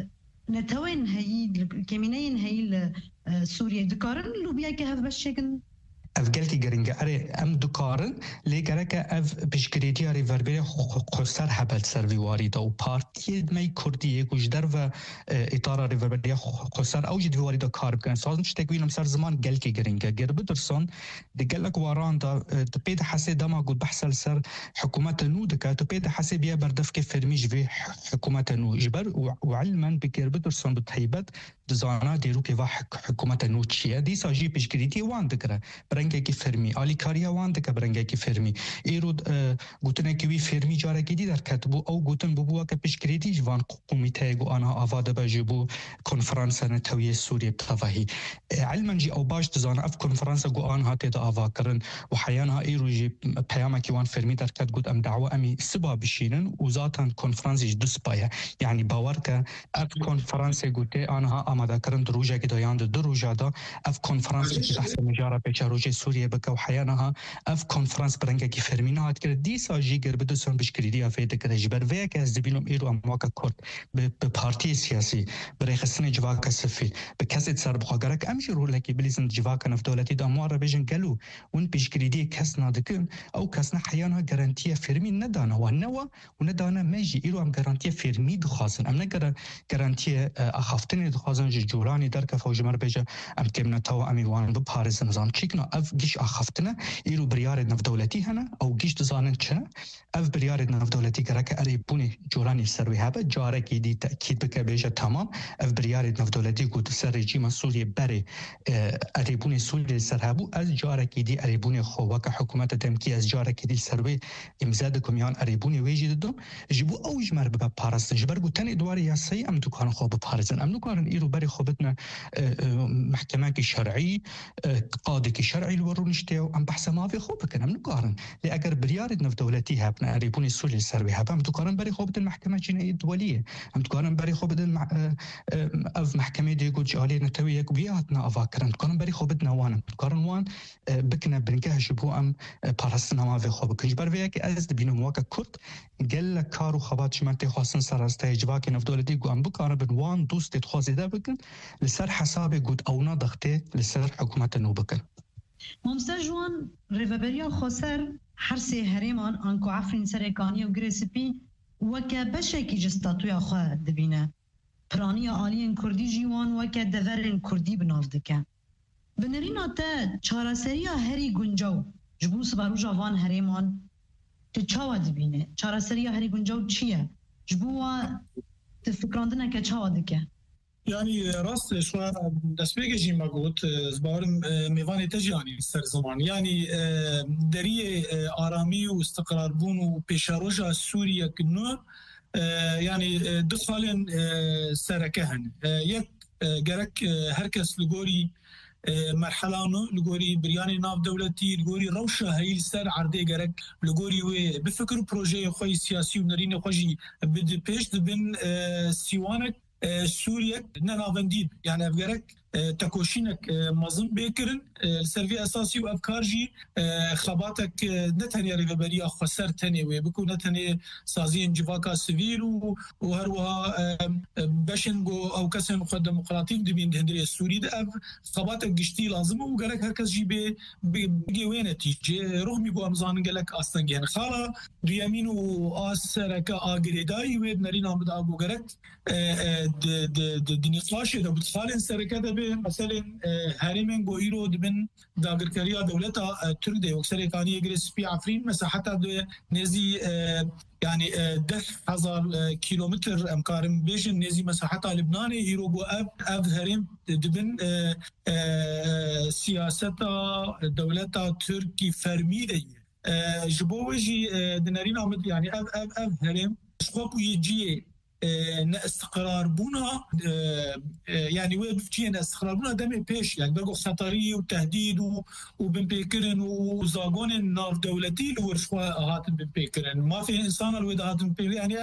نتوين هي كمينين هي سوريا دكارن لوبيا كهف بشكن افگلتی گرینگه اره ام دکارن لیگرکه اف بشکریتی ریوربری خسر حبل سروی واریدا و پارتی می کردی گوشدر و اطار ریوربری خسر اوجد واریدا کار بکن سازن شتگوینم سر زمان گلکی گرینگه گرب درسون دگلک واران دا پید حسی دما گود بحثل سر حکومت نو دکه تو پید حسی بیا بردف که فرمیج وی حکومت نو جبر و علما بگرب درسون بتهیبت دزانا دیرو که حکومت نو چیه دی ساجی بشکریتی وان دکره برنگێکی فەرمی ئالیکاریە وان دەکە برنگێکی فەرمی ئێرۆ گوتنێکی وی فەرمی جارێکی دی دەرکەت بوو ئەو گوتن ببووە کە پشتگیریش وان قومیتەیە و ئانها ئاوا دەبەژی بوو کۆنفرانسە نەتەویە سووریە بتەڤەهی علمەنجی ئەو باش دزانە ئەف کۆنفرانسە گو ئانها تێدا ئاواکردن و حەیانها ئێروژی پەیامێکی وان فەرمی دەرکەت گوت ئەم داوا ئەمی سبا بشینن و زاتان کۆنفرانسیش دوسپایە یعنی باوەڕ کە ئەف کۆنفرانسێ گوتێ ئانها ئامادەکردن ڕۆژێکی دایان دو ڕۆژادا ئەف کۆنفرانسێکی تەحسین مجارە پێچە ڕۆژێ سووریە بکە و حەیانها ئەف کۆنفرانس برنگێکی فەرمی نهات کرد دیساژی گر بدوسن بشکریدی ئەفێ دەکرد ji ber vê ez dibînim êro em waka Kurd bi partiyê siyasî bi rêxistinê civaka sifî bi kesê serbixwegerek em jî rolekê bilîzin civaka navdewletî da wan re bêjin gelo hûn pêşgirîdiyê kes nadikin ew kes ne heyana garantiya fêrmî nedane wan newa û nedane me jî êro em garantiya fêrmî dixwazin em ne garantiya axaftinê dixwazin ji coranî derkef ji me re bêje em kêm netawa em ê wan biparêzin zan çîkna ev giş axaftine êro biryarê navdewletî hene ew giş dizanin çi ne ev biryarê navdewletî gerek erêbûnê coranî ser wê hebe carekî dî tekîd bike bêje tamam ev biryarê navdewletî ku di ser rejîma Sûriyê berê erêbûnê Sûriyê ser hebû ez carekî dî erêbûnê xwe weke hikûmeta demkî ez carekî dî ser wê îmza dikim yan erêbûnê wê jî didim ji bo ew ji me re bibe parastin ji ber ku tenê dwarê yasayî em dikarin xwe biparêzin em nikarin îro berê xwe bitne mehkemekî şerعî qadekî şerعî li wir rûniştê û em behsa mavê xwe bikin em nikarin lê eger biryarê navdewletî hebne erêbûnê Sûriyê ser wê hebe em dikarin berê xwe bidin محكمة جنائية دولية هم تقارن بري خو بدن أف محكمة دي قد جالي نتوي يكبياتنا أفاكرن تقارن بري خو بدنا وانا تقارن وان بكنا بنجاه جبو أم بارستنا ما في خو بكنج بريك أز دبينو مواقع كرد قال لك كارو خبات شمنتي خاصن سراسته جواكي نفدولة دي قوام بكارن بنوان دوست تخوازي ده بكن لسر حسابي قد أونا ضغطي لسر حكومة النو بكن ممسجوان ريفابريا خسر حرسي هريمان أنكو عفرين سريكاني وغريسبي وکه بشکی جستاتوی خواه دبینه پرانی آلین کردی جیوان وکه دورن کردی بناف دکه بنرینا تا چارسری هری گنجاو جبو سبارو جوان هریمان تو چاوا دبینه چارسری هری گنجاو چیه جبو تفکراندنه که چاوا دکه يعني راست شوار دسبيجي جي ماغوت زبارم ميواني تجاني سر زمان يعني دريه آرامي واستقرار بون وبيشاروجا سوريا كنور يعني دخلن سركهن يك جرك هركس لغوري مرحلانو لغوري برياني ناف دولتي لغوري روشة هاي السر عردي جرك لغوري بفكر بروجي خوي سياسي ونرين خوجي بدي بيش دبن سيوانك سوريا ننافندين يعني أفكارك تكوشينك مظن بيكرن سرفي أساسي وأفكار جي خباتك نتنيا ريفابريا خسر تاني ويبكو نتنيا سازين جواكا سيفيل وهروها باشن جو أو كسن مخدم ديمقراطيك دبين هندريا السوري ده خباتك قشتي لازم وقالك هركز جي بيجي وين تيجي رغم يبقى أمزان قالك أصلا جهن خالا ريامين وآسرك آقريداي ويبنرين عمد أبو قالك دنيقلاش ده بتخالن سركة مثلا هرمن گویرو دبن داگرکریا دولتا ترک ده وکسر کانی گرسپی عفرین مساحتا ده نزی يعني 10,000 كيلومتر امكارم بيجن نزي مساحتها لبنان يرو بو اب هرم دبن سياستا دولتا تركي فرمي جبوجي دنارين عمد يعني اب هرم شخوكو يجي استقرار بونا يعني وبفجينا استقرار بونا دم بيش يعني بقوا خطري وتهديد وبنبيكرن وزاغون النار دولتي ورشوا هاتن بنبيكرن ما في انسان الود هاتن بنبيكرن يعني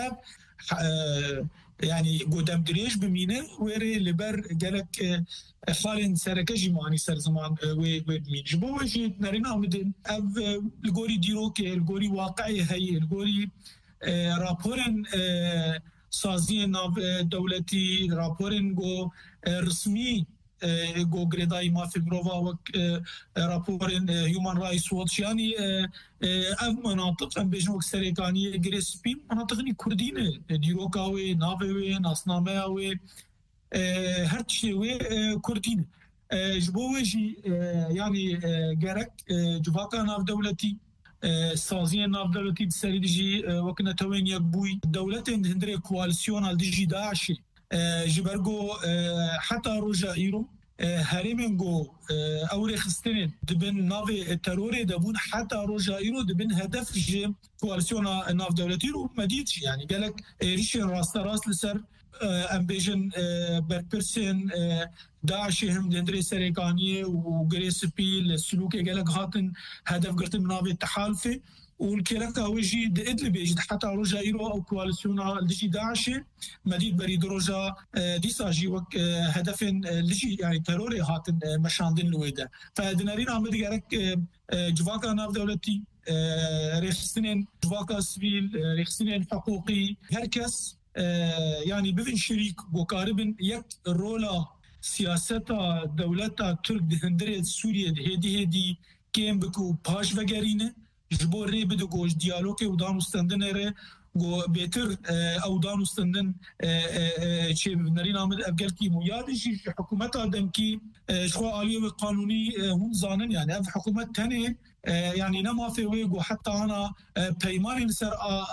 يعني قدام دريش بمينه ويري لبر قالك خالن سركجي معني سر زمان وبمين جبوا شيء نرينا مدن الغوري ديروك الغوري واقعي هي الغوري رابورن سازی ناو دولتی راپورن گو رسمی گو گردای مافی برووا و راپورن هیومن رایتس واتش یعنی اف مناطق ام بجنوک سرکانی گرسپی مناطقی کردینه دیروکاوی ناوی ناسنامه‌وی هر چیوی کردینه جبوجی یعنی گرک جواکا ناو دولتی سازی ناف دولتی سری دیجی وقت نتوین یک بوی دولت هندره کوالسیون al دیجی داعش جبرگو حتی روجا ایرو هرمنگو او رخستن دبن ناو ترور دبون حتى روجائيرو دبن هدف جي كواليسيون ناف دولتي رو مديد يعني قالك ريشن راست راست لسر ام بيجن بربرسن داعش هم دندري سريكانيه وغريس بي السلوك قالك هاتن هدف قرت من ناف التحالفه والكيركا ويجي دإدلب يجد حتى رجا إيرو أو كواليسيونا لجي داعش مديد بريد رجا ديساجي وك هدفين لجي يعني تروري هاتن مشاندين لويدا فدنارين عم بدي أرك جواكا ناف دولتي ريخستنين جواكا سبيل ريخستنين حقوقي هركس يعني بفن شريك وقاربن يك رولا سياستا دولتا ترك دهندريت سوريا هدي كيم بكو باش وگرينه جبور ری بده گوش دیالوگ و دانستندن ره و بهتر او دانستندن چه نرین آمد افگل کی مویادشی حکومت آدم کی شو عالیه و قانونی هم زانن يعني اف حکومت تنه يعني نما في ويجو حتى انا بيمان نسر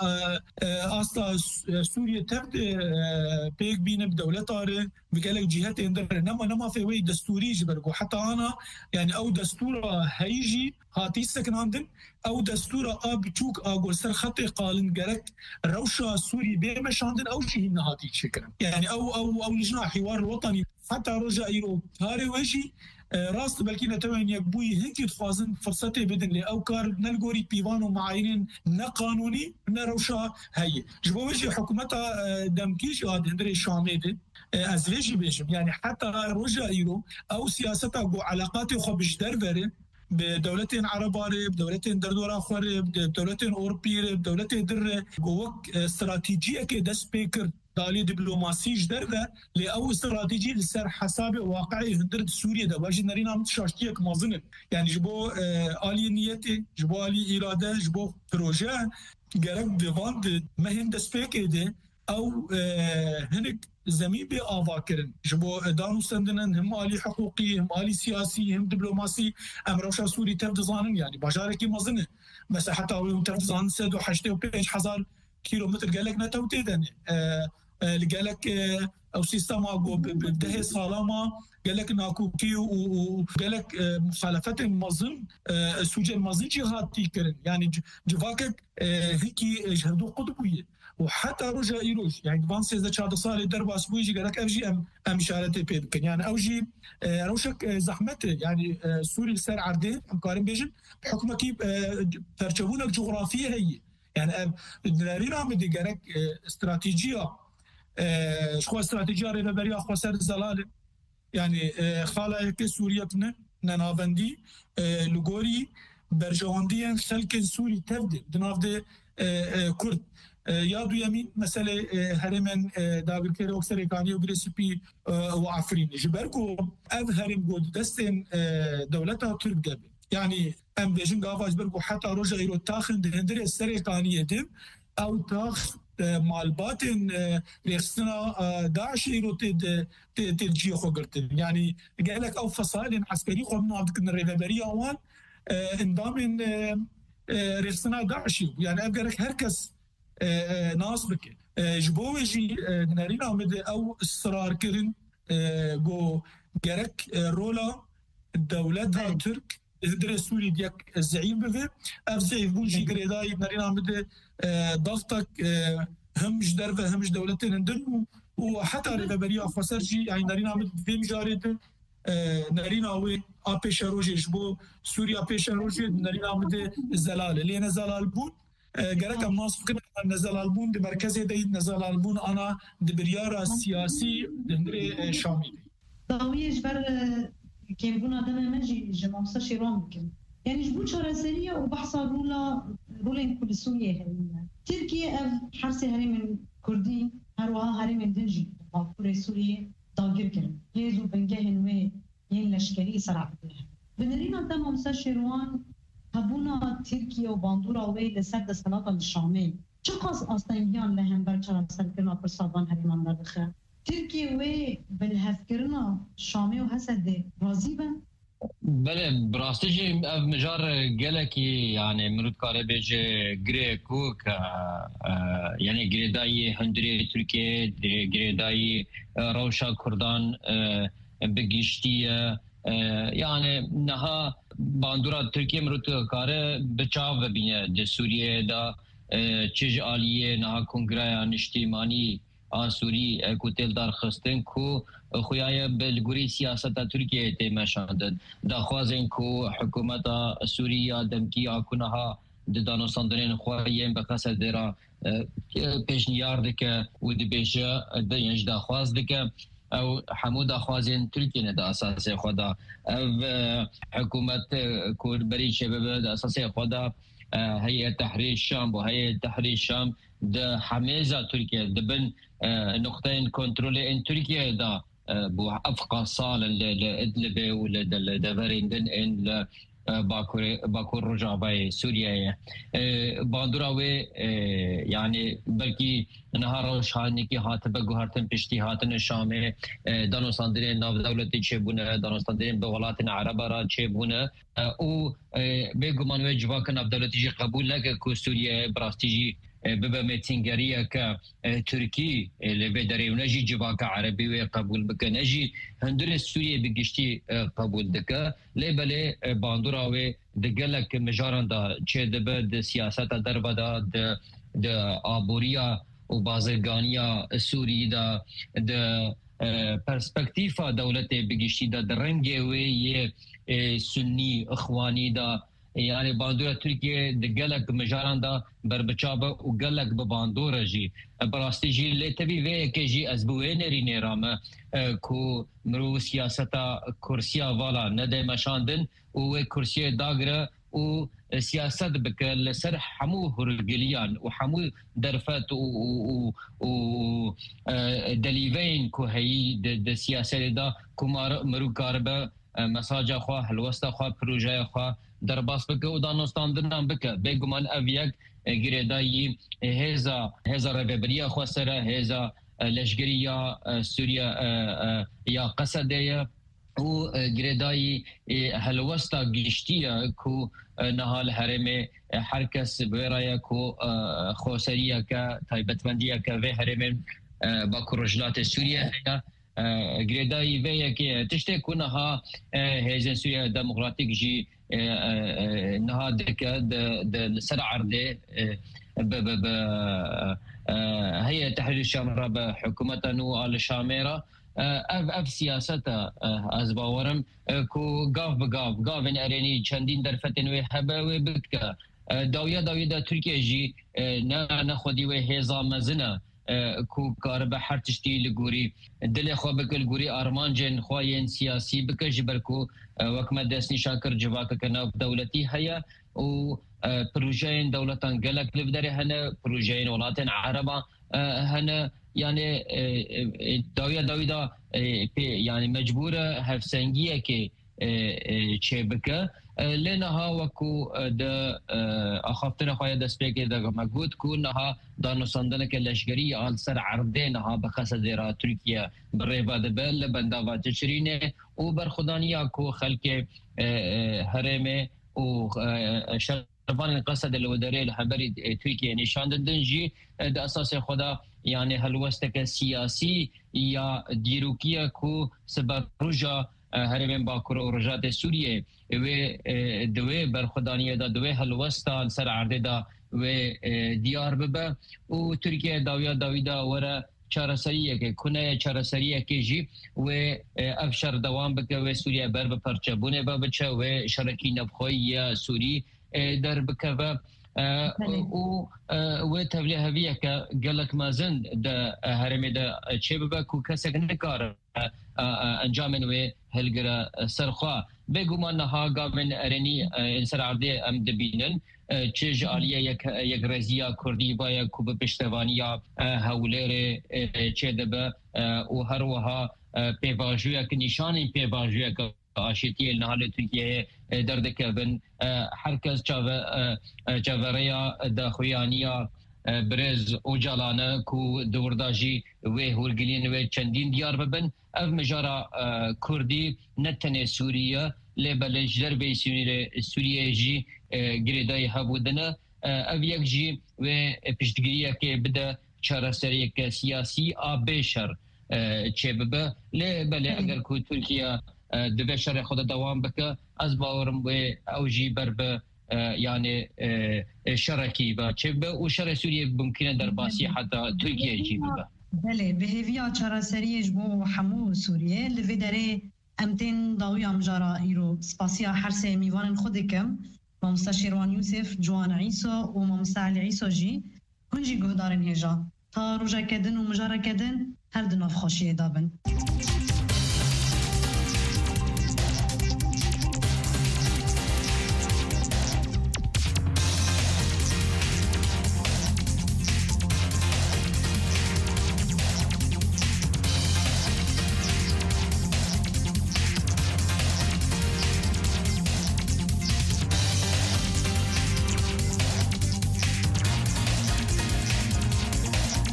اصلا سوريا تبد بيك بين بدولتها بقالك جهات اندر نما في وي دستوري جبرجو حتى انا يعني او دستور هيجي هاتي سكن عندن او دستور اب تشوك اقول سر خطي قالن جرك روشا سوري بمش عندن او شيء نهاتي شكرا يعني او لجنه حوار الوطني حتى رجع يرو هاري وشي راست بلكي نتمنى يكبوي هيك تخوازن فرصتي بدن لي او كار نلقوري بيوانو معاينين نا قانوني نا روشا هي جبو وجه حكومتها دمكيش هاد هندري شاميدي ازليجي بيجم يعني حتى رجع يرو او سياستها جو علاقاتي خبش دربري بدولتين عرباري بدولتين دردورا خوري بدولتين أوروبية بدولتين در جوك استراتيجية كده سبيكر دالي دبلوماسيج دربه لأو استراتيجي لسر حساب واقعي هندرد سوريا ده واجد نرينا عم تشاشتيه كمازنه يعني جبو آلي نيتي جبو آلي إرادة جبو بروجه جرق بفاند مهم ده سبيكر ده أو هنك زمین به آوا کردن جبو دانستندن هم آلی حقوقی هم آلی سیاسی هم دیپلماسی امروز سوری تفضانن يعني بجارکی مزنه مثلا حتى او تفضان 185,000 کیلومتر قالك نتوتيدن قالك او سيستم اگو بده سالما قالك ناكوكي وقالك مخالفات مزن سوجه مزن جهاتي كرن يعني جواكك هيكي جهدو قطبيه وحتى رجع يروج يعني دبان سيزا شاد صار درباس بويجي قالك افجي ام اشارتي بيدكن يعني اوجي روشك زحمته يعني سوري سر عرضه امكارن بيجن بحكم كيف ترجمونك جغرافيه هي يعني الدلالين عم بدي قالك استراتيجيه شو استراتيجيه ريبريا خو سر زلاله يعني خاله سوريا بنا ننافندي لغوري برجوانديان خلك سوري تبدل دنافده كرد يادو يمين مسألة هرمن دابل كيرو وكسريكاني وغريسبي وعفرين جبركو أب هرم جود دستن دولتها ترك دابل يعني أم بيجن قافاج بركو حتى رجع يرو تاخن دهندري السريكاني يدم أو تاخ مالباتن ريخستنا داعش يرو تلجي خو قرتن يعني قالك أو فصائل عسكري خو منو عبدك الريفابرية وان اندامن ريخستنا داعشي يعني أبقى هركس ناس بك جبوجي نارين عمد او اصرار كرن جو جرك رولا الدولة ترك هدر سوري ديك الزعيم بفي افزعيف بونجي قريداي نارين عمد ضغطك همش درفة همش دولتين هندن وحتى ريبابريا فسرجي يعني نارين عمد في مجارد نارين عوي ابيش روجي جبو سوريا ابيش روجي نارين عمد الزلال لين زلال بون جرك الناس فكرة نزل البون دي مركزي دي نزل البون أنا دي بريارة سياسي دندري شامي ضوية جبر كيبون آدم مجي جمعصة شيران بكم يعني جبون شارع سرية وبحصة رولين كل سوريا هرمنا تركيا حرسي هرم كردي هروها هرم دنجي باكوري سوريا داغير كرم يزو بنجهن وي ين لشكري سرع بها بنرينا جمعصة شيران هبونا تركيا وباندورا وي لسر دستلاتا الشامي چقاس آستانگیان لهم برچار سرکرنا پرسابان هریمان دردخه تركيا وي بالهفكرنا شامي وهسد راضي بن بله براستيجي مجار قالكي يعني مرود كاره بيجي غريكو يعني غريداي هندري تركيا غريداي روشا كردان بگشتی يعني نها باندورا تركيا مرتو كاره بچاو ببینه د سوریه دا چج آلیه نها کنگره نشتیمانی سوری کوتل دار خستن کو خویای بلگوری سیاست ترکیه تماشاندن دا خوازن کو حکومت سوریه دمکی اكونها د دانوستاندرین خواییم بقصد درا پیشنیار که و د بیشه د ینج دا خواز دکه او حمود خوازن ترکیه دا اساس خدا او حکومت کوربری شباب دا اساس خدا هيئة تحرير الشام وهيئة تحرير الشام ده حمازة تركيا دبن نقطين كنترول ان تركيا دا بو افقا صال لادلب ولا دفرندن ان باكور رجع باي سوريا باندراوي يعني بلكي نهار شانيكي هاتبه گوهرتن پشتي هاتن الشام دانوستاندرين ناف دولتي چبونه دانوستاندرين بولاتن عرب را چبونه او بگمان و جواکن ناف دولتي قبول نك کو سوريا براستيجي ببا ميتينغاريا ك تركي اللي بدريونجي جواك عربي وقبول بكنجي هندر سوريا بگشتي قبول دك لبله باندوراوي دگلك مجاران دا چه دبد سياست دربدا د ابوريا و بازرگانیا سوری دا د پرسپکتیفا دولت بگشتی دا درنگه وی سنی اخوانی دا يعني باندورا تركيا دقلك مجاران دا بربچابه وقلك بباندورا جي براستي جي اللي تبي في كي ازبوين ريني رامه كو مرو سياستا كرسيا والا ندى مشاندن و كرسيا داغرا و سياسات بكل سر حمو هرجليان وحمو درفات و دليفين كو هي د سياسه دا كمار مرو كاربه مساجا خو هلوستا خو پروژه خو در باس بک و دانستاندن بک بگمان اویک گریدایی هزا رببریا خو سره هزا لشگریا سوریا یا قصدیه و گریدایی هلوستا گشتیه کو نهال حرم هر کس برای کو خوسریه که تایبتمندیه که و حرم با کرجلات سوریه گریدایی وی که تشته کنها هزن سوریا دموکراتیک جی نها دكا د سرع عرضه هي تحرير الشام رب حكومة نو على شاميرة اف سياسة ازباورم كو قاف بقاف قافن اريني چندين درفتن و هبا و بكا داوية دا تركيا جي نخودي و هزا مزنه کو کار به هر تشتی لگوری دل خو بکل گوری ارمان جن خوین سیاسی بکج برکو وکمه دست نشان کر جواک کنه دولتی هيا او پروژه دولتان گلک لبدره هنه پروژه ولاتن عربا هنه يعني داويدا يعني مجبوره هفسنگيه که چبکه لنها وكو دا اخافتنا خويا دسبيك دا مجهود كونها دانوساندنك اللشگري على سر عرضينها بخصدرا تركيا بالريبا دبل بنداوا تشرينه وبرخدانيا كو خلق هرمه و شرفان القصد الوداري الحبري تركيا نشان دنجي دا اساس خدا يعني هلوستك سياسي يا ديروكيا كو سبب رجا هرمن باکور و رجات سوریه و دوی برخدانیه دا دوی هلوستا سر عرده دا و دیار ببه و ترکیه داویدا وره چارسریه که کنه چارسریه که جی و افشار دوام بکه و سوریه بر بپرچبونه بچه و شرکی نبخوی سوری در بکه و تبلیغ هویه که گلک مازن دا هرمه دا چه ببه که کسک نکاره انجام و هلگرا سرخوا بگمان نها گامن ارنی انسر عرده ام دبینن چه جالیه یک رزیا کردی با یک کوب پشتوانیا هولیر چه دبه و هر وها پیواجویا که نشانی پیواجویا که آشتی النهال ترکیه درد کبن هر کس چاوریا داخویانیا برز او جالانه کو دورداجی و هورگلین و چندین دیار ببن اف مجارا کردی نتنه سوریه لبلج دربی سوریه جی گریدای هبودنه اف یک جی و پشتگیریه که بده چارسریه که سیاسی آبشر چه ببه لی بله اگر که ترکیه دوی شر خود دوام بکه از باورم به اوجی بر به يعني شركي بچبه و شر سوريا ممكن در باسی حتى تركيا يجي ببه بله بهویا چرا سریج بو حمو سوریه لوی داره امتن داوی امجارا ایرو سپاسیا هر سه میوان خودکم مامستا شیروان یوسف جوان عیسی و مامستا علی عیسی جی کنجی گهدارن هجا تا روژا کدن و مجارا کدن هر دناف خوشیه دابن